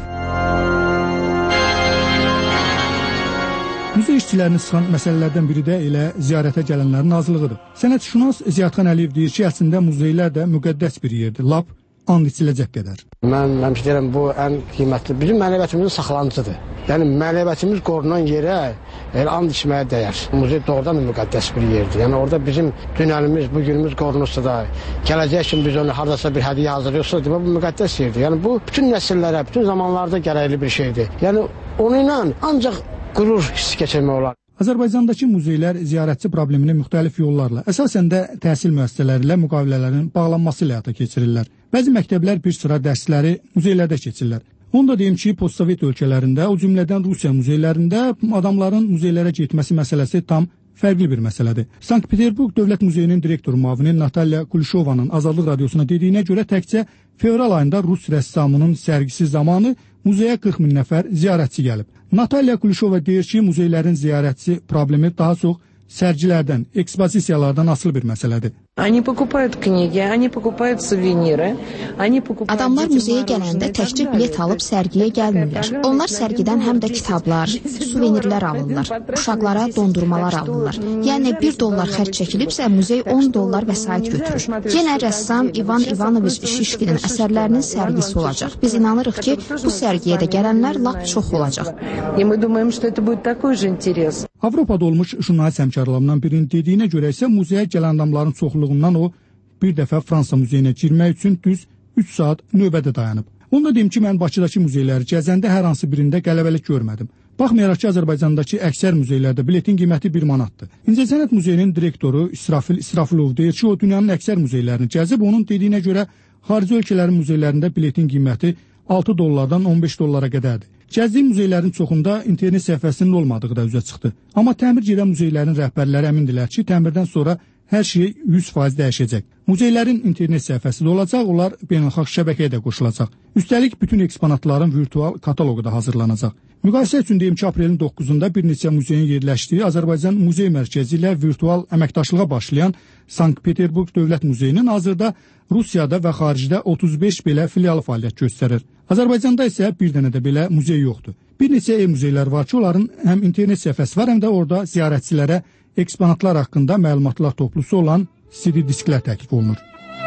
Muzey işçilərini sıxan məsələlərdən biri də elə ziyarətə gələnlərin azlığıdır. Sənətşünas Ziyadxan Əliyev deyir ki, əslində muzeylər də müqəddəs bir yerdir. Lap and içiləcək qədər. Mən həmişə deyirəm, bu ən qiymətli, bizim mənəviyyatımızın saxlanıcıdır. Yəni, mənəviyyatımız qorunan yerə and içməyə dəyər. Muzey doğrudan da müqəddəs bir yerdir. Yəni, orada bizim dünyanımız, bugünümüz qorunursa da, gələcək üçün biz onu haradasa bir hədiyyə hazırlıyorsa, bu müqəddəs yerdir. Yəni, bu bütün nəsillərə, bütün zamanlarda gərəkli bir şeydir. Yəni, onunla ancaq qürur hissi keçirmək olar. Azərbaycandakı muzeylər ziyarətçi problemini müxtəlif yollarla, əsasən də təhsil müəssisələri ilə müqavilələrin bağlanması ilə həyata keçirirlər. Bəzi məktəblər bir sıra dərsləri muzeylərdə keçirlər. Onu da deyim ki, postsovet ölkələrində, o cümlədən Rusiya muzeylərində adamların muzeylərə getməsi məsələsi tam fərqli bir məsələdir. Sankt-Peterburq Dövlət Muzeyinin direktor müavini Natalya Kulişovanın Azadlıq Radiosuna dediyinə görə təkcə fevral ayında Rus rəssamının sərgisi zamanı muzeyə 40 min nəfər ziyarətçi gəlib. Natalya Kulişova deyir ki, muzeylərin ziyarətçi problemi daha çox sərgilərdən, ekspozisiyalardan asılı bir məsələdir. Adamlar muzeyə gələndə təkcə bilet alıb sərgiyə gəlmirlər. Onlar sərgidən həm də kitablar, suvenirlər alırlar, uşaqlara dondurmalar alırlar. Yəni $1 xərc çəkilibsə, muzey $10 vəsait götürür. Yenə rəssam İvan İvanoviç Şişkinin əsərlərinin sərgisi olacaq. Biz inanırıq ki, bu sərgiyə də gələnlər lap çox olacaq. Avropada olmuş jurnalist həmkarlarından birinin dediyinə görə isə muzeyə gələn adamların çoxluğundan o bir dəfə Fransa muzeyinə girmək üçün düz 3 saat növbədə dayanıb. Onu da deyim ki, mən Bakıdakı muzeyləri gəzəndə hər hansı birində qələbəlik görmədim. Baxmayaraq ki, Azərbaycandakı əksər muzeylərdə biletin qiyməti 1 manatdır. İncəsənət Muzeyinin direktoru İsrafil İsrafilov deyir ki, o dünyanın əksər muzeylərini gəzib, onun dediyinə görə xarici ölkələrin muzeylərində biletin qiyməti $6-dan $15 qədərdir. Gəzdiyi muzeylərin çoxunda internet səhifəsinin olmadığı da üzə çıxdı. Amma təmir gedən muzeylərin rəhbərləri əmindirlər ki, təmirdən sonra hər şey 100% dəyişəcək. Muzeylərin internet səhifəsi də olacaq, onlar beynəlxalq şəbəkəyə də qoşulacaq. Üstəlik bütün eksponatların virtual kataloqu da hazırlanacaq. Müqayisə üçün deyim ki, aprelin 9-da bir neçə muzeyin yerləşdiyi Azərbaycan Muzey Mərkəzi ilə virtual əməkdaşlığa başlayan Sankt-Peterburq Dövlət Muzeyinin hazırda Rusiyada və xaricdə 35 belə filialı fəaliyyət göstərir. Azərbaycanda isə bir dənə də belə muzey yoxdur. Bir neçə muzeylər var ki, onların həm internet səhifəsi var, həm də orada ziyarətçilərə eksponatlar haqqında məlumatlar toplusu olan CD disklər təklif olunur.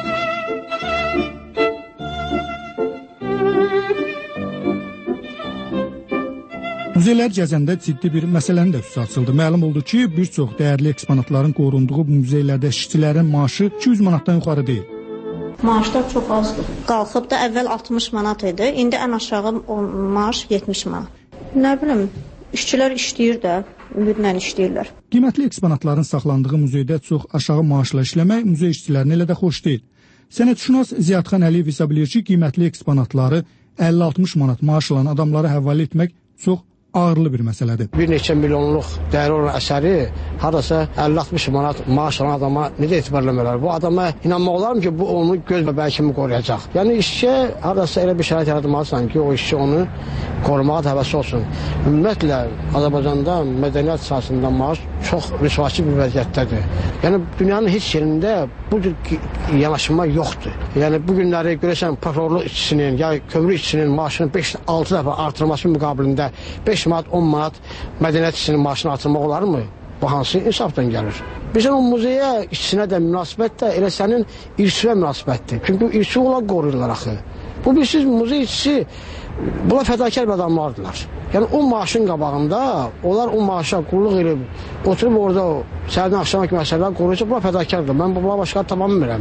Muzeylər gəzəndə ciddi bir məsələnin də üstü açıldı. Məlum oldu ki, bir çox dəyərli eksponatların qorunduğu bu muzeylərdə işçilərin maaşı 200 manatdan yuxarı deyil. Maaşlar çox azdır. Qalxıb da əvvəl 60 manat idi, indi ən aşağı maaş 70 manat. Nə bilim, işçilər işləyir də, ümidlə işləyirlər. Qiymətli eksponatların saxlandığı muzeydə çox aşağı maaşla işləmək muzey işçilərinə elə də xoş deyil. Sənətşünas Ziyadxan Əliyev hesab edir ki, qiymətli eksponatları 50-60 manat maaş alan adamlara həvalə etmək çox ağırlı bir məsələdir. Bir neçə milyonluq dəyəri olan əsəri haradasa 50-60 manat maaş alan adama necə etibarlamaq? Bu adama inanmaq olar mı ki, bu onu göz bəbəyi kimi qoruyacaq? Yəni işçiyə haradasa elə bir şərait yaratmalısan ki, o işçi onu qorumağa həvəsi olsun. Ümumiyyətlə Azərbaycanda mədəniyyət sahəsində maaş çox rüsvayçı bir vəziyyətdədir. Yəni dünyanın heç yerində bu cür yanaşma yoxdur. Yəni bu günləri görəsən prokurorluq işçisinin ya kömür işçisinin maaşını 5-6 dəfə artırması müqabilində 5 manat, 10 manat mədəniyyət işçisinin maaşını artırmaq olarmı? Bu hansı insafdan gəlir? Bizim o muzeyə işçisinə də münasibət də elə sənin irsi və münasibətdir. Çünki irsi olaraq qoruyurlar axı. Bu bilirsiniz, muzey işçisi buna fədakar bir adamlardılar. Yəni o maaşın qabağında onlar o maaşa qulluq edib, oturub orada səhərdən axşama kimi məsələlər qoruyacaq, buna fədakardır. Mən buna başqa tamam bilmirəm.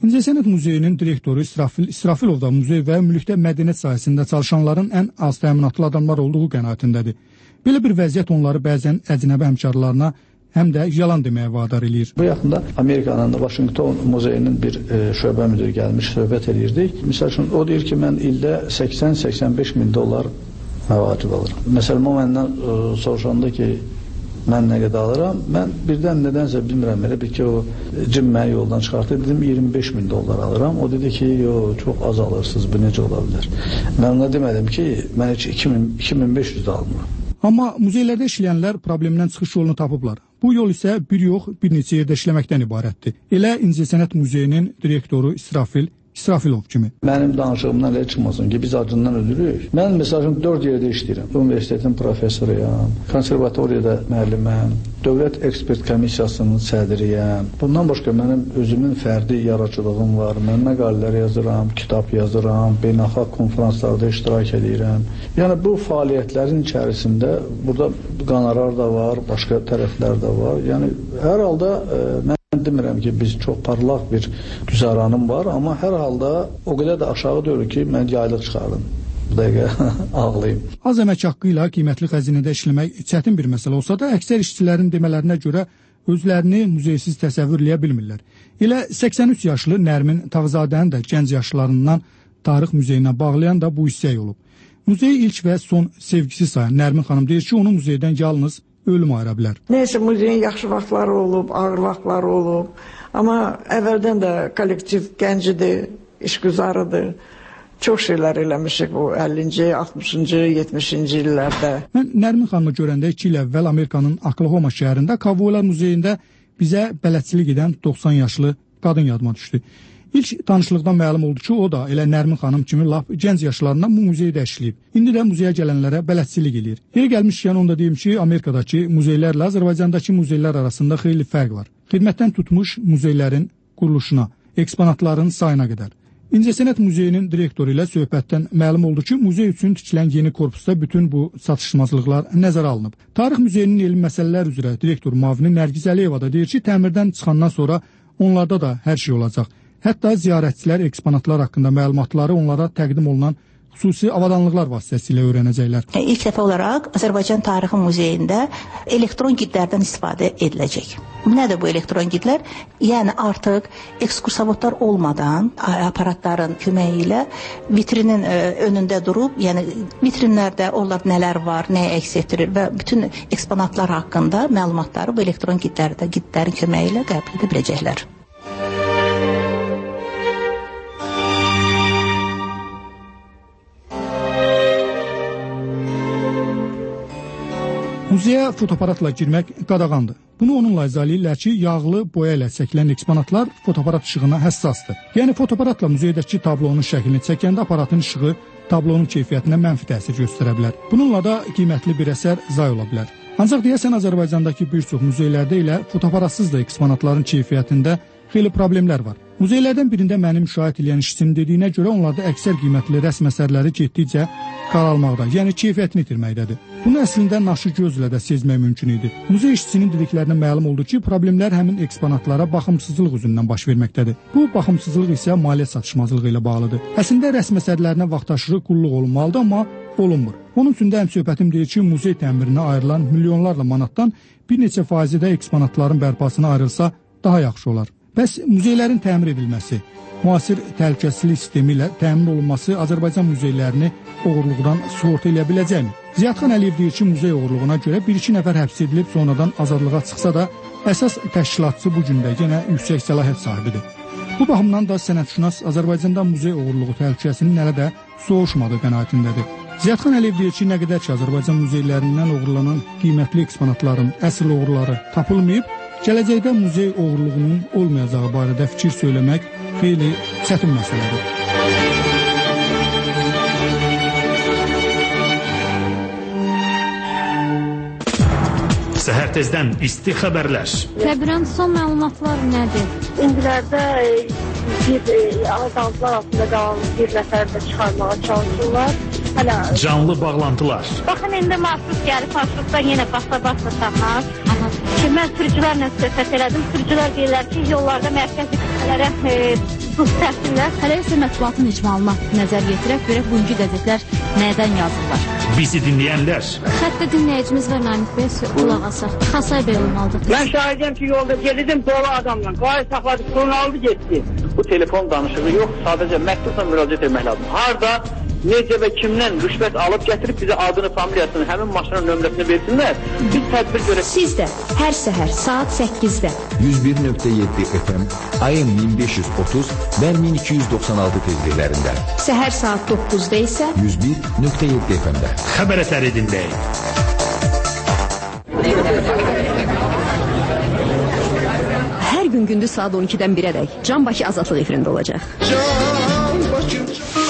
İncəsənət Muzeyinin direktoru İsrafilov da muzey və mülkdə mədəniyyət sahəsində çalışanların ən az təminatlı adamlar olduğu qənaətindədir. Belə bir vəziyyət onları bəzən əcnəbi həmkarlarına həm də yalan deməyə vadar eləyir. Bu yaxında Amerikanın Washington muzeyinin bir şöbə müdiri gəlmiş, söhbət edirdik. Məsəl üçün, o deyir ki, mən ildə 80-85 min dollar məvacib alıram. Məsələn, o məndən soruşanda ki, mən nə qədər alıram, mən birdən nədənsə bilmirəm, elə bir ki, o cim məni yoldan çıxartdı, dedim 25 min dollar alıram. O dedi ki, çox az alırsınız, bu necə ola bilər? Mən ona demədim ki, mən heç 2500 də almıram. Amma muzeylərdə işləyənlər problemdən çıxış yolunu tapıblar. Bu yol isə bir yox, bir neçə yerdə işləməkdən ibarətdir. Elə İncəsənət Muzeyinin direktoru İsrafilov kimi. Mənim danışığımdan elə çıxmasın ki, biz acından ölürük. Mən məsələn 4 yerdə işləyirəm. Universitetin professoruyam, konservatoriyada müəlliməm, Dövlət Ekspert Komissiyasının sədriyəm. Bundan başqa mənim özümün fərdi yaradıcılığım var. Mən məqalələr yazıram, kitab yazıram, beynəlxalq konferanslarda iştirak edirəm. Yəni bu fəaliyyətlərin içərisində burada qonorar da var, başqa tərəflər də var. Yəni hər halda mən demirəm ki, biz çox parlaq bir güzaranım var, amma hər halda o qədər də aşağı deyil ki, mən yaylıq çıxardım. Bu dəqiqə ağlayayım. Az əmək haqqı ilə qiymətli xəzinədə işləmək çətin bir məsələ olsa da, əksər işçilərin demələrinə görə özlərini muzeysiz təsəvvürləyə bilmirlər. Elə 83 yaşlı Nərmin Tağzadənin də gənc yaşlarından Tarix Muzeyinə bağlayan da bu hissəy olub. Muzeyi ilk və son sevgisi sayan Nərmin xanım deyir ki, onu muzeydən yalnız ölüm ayıra bilər. Neyse, muzeyin yaxşı vaxtları olub, ağır vaxtları olub. Amma əvvəldən də kollektiv gəncidir, işgüzarıdır. Çox şeylər eləmişik bu 50-ci, 60-cı, 70-ci illərdə. Mən Nərmin xanımı görəndə 2 il əvvəl Amerikanın Oklahoma şəhərində Kovboylar Muzeyində bizə bələdçilik edən 90 yaşlı qadın yadıma düşdü. İlk tanışlıqdan məlum oldu ki, o da elə Nərmin xanım kimi lap gənc yaşlarından bu muzeydə işləyib. İndi də muzeyə gələnlərə bələdçilik eləyir. Yeri gəlmişkən onu da deyim ki, Amerikadakı muzeylərlə Azərbaycandakı muzeylər arasında xeyli fərq var. Xidmətdən tutmuş muzeylərin quruluşuna, eksponatların sayına qədər. İncəsənət Muzeyinin direktoru ilə söhbətdən məlum oldu ki, muzey üçün tikilən yeni korpusda bütün bu çatışmazlıqlar nəzərə alınıb. Tarix Muzeyinin elmi məsələlər üzrə direktor müavini Nərgiz Əliyeva da deyir ki, təmirdən çıxandan sonra onlarda da hər şey olacaq. Hətta ziyarətçilər eksponatlar haqqında məlumatları onlara təqdim olunan xüsusi avadanlıqlar vasitəsilə öyrənəcəklər. İlk dəfə olaraq Azərbaycan Tarixi Muzeyində elektron gidlərdən istifadə ediləcək. Nədir bu elektron gidlər? Yəni artıq ekskursavodlar olmadan aparatların köməyi ilə vitrinin önündə durub, yəni vitrinlərdə onlar nələr var, nəyə əks etdirir və bütün eksponatlar haqqında məlumatları bu elektron gidlərin köməyi ilə qəbul edə biləcəklər. Muzeyə fotoaparatla girmək qadağandır. Bunu onunla izah edirlər ki, yağlı boya ilə çəkilən eksponatlar fotoaparat işığına həssasdır. Yəni fotoaparatla muzeydəki tablonun şəklini çəkəndə aparatın işığı tablonun keyfiyyətinə mənfi təsir göstərə bilər. Bununla da qiymətli bir əsər zay ola bilər. Ancaq deyəsən Azərbaycandakı bir çox muzeylərdə ilə fotoaparatsız da eksponatların keyfiyyətində xeyli problemlər var. Muzeylərdən birində mənim müşahidə edən işçinin dediyinə görə onlarda əksər qiymətli rəsm əsərləri getdikcə qaralmaqda, yəni keyfiyyətini itirməkdədir. Bunu əslində naşı gözlə də sezmək mümkün idi. Muzey işçisinin dediklərinə məlum oldu ki, problemlər həmin eksponatlara baxımsızlıq üzündən baş verməkdədir. Bu baxımsızlıq isə maliyyə çatışmazlığı ilə bağlıdır. Əslində rəsm əsərlərinə vaxtaşırı qulluq olunmalıdır, amma olunmur. Onun üçün də həmsöhbətim deyir ki, muzey təmirinə ayrılan milyonlarla manatdan bir neçə faizi də eksponatların bərpasına ayrılsa daha yaxşı olar. Bəs muzeylərin təmir edilməsi, müasir təhlükəsizlik sistemi ilə təmin olunması Azərbaycan muzeylərini oğurluqdan sığorta eləyə biləcəkmi? Ziyadxan Əliyev deyir ki, muzey oğurluğuna görə 1-2 nəfər həbs edilib sonradan azadlığa çıxsa da, əsas təşkilatçı bu gündə yenə yüksək səlahiyyət sahibidir. Bu baxımdan da sənətşünas Azərbaycanda muzey oğurluğu təhlükəsinin hələ də soğuşmadığı qənaətindədir. Ziyadxan Əliyev deyir ki, nə qədər ki Azərbaycan muzeylərindən oğurlanan qiymətli eksponatların əsl oğurları tapılmayıb, gələcəkdə muzey oğurluğunun olmayacağı barədə fikir söyləmək xeyli çətin məsələdir. Səhər tezdən isti xəbərlər. Təbirən son məlumatlar nədir? İndilərdə azaltılar altında qalan bir nəfər də çıxarmağa çalışırlar. Canlı bağlantılar. Baxın, indi marşrut gəlib, marşrutdan yenə basa tapmaz. Mən sürücülərlə söhbət elədim. Sürücülər deyirlər ki, yollarda mərkəzi qüvvələrə Təxminlər hələ isə mətbuatın icmalına nəzər yetirək, görək bugünkü qəzetlər nədən yazırlar. Bizi dinləyənlər. Xəttə dinləyicimiz var Namik bəy, qulaq asaq. Xasay bəy olmalıdır. Mən şahidəm ki, yolda gedirdim dolu adamla. Qayı saxladı, pulunu aldı, getdi. Bu telefon danışığı yox, sadəcə məktubla müraciət etmək lazım. Harda, necə və kimdən rüşvət alıb gətirib bizə adını, familiyasını, həmin maşının nömrəsini versinlər. Biz tədbir görək. Siz də hər səhər saat 8-də 101.7 FM, AM 1530 və 1296 tezliklərində. Səhər saat 9-da isə 101.7 FM-də. Xəbər əsəri dinləyin. hər gün gündüz saat 12-dən 1-ədək Can Bakı Azadlıq efirində olacaq. Can Bakı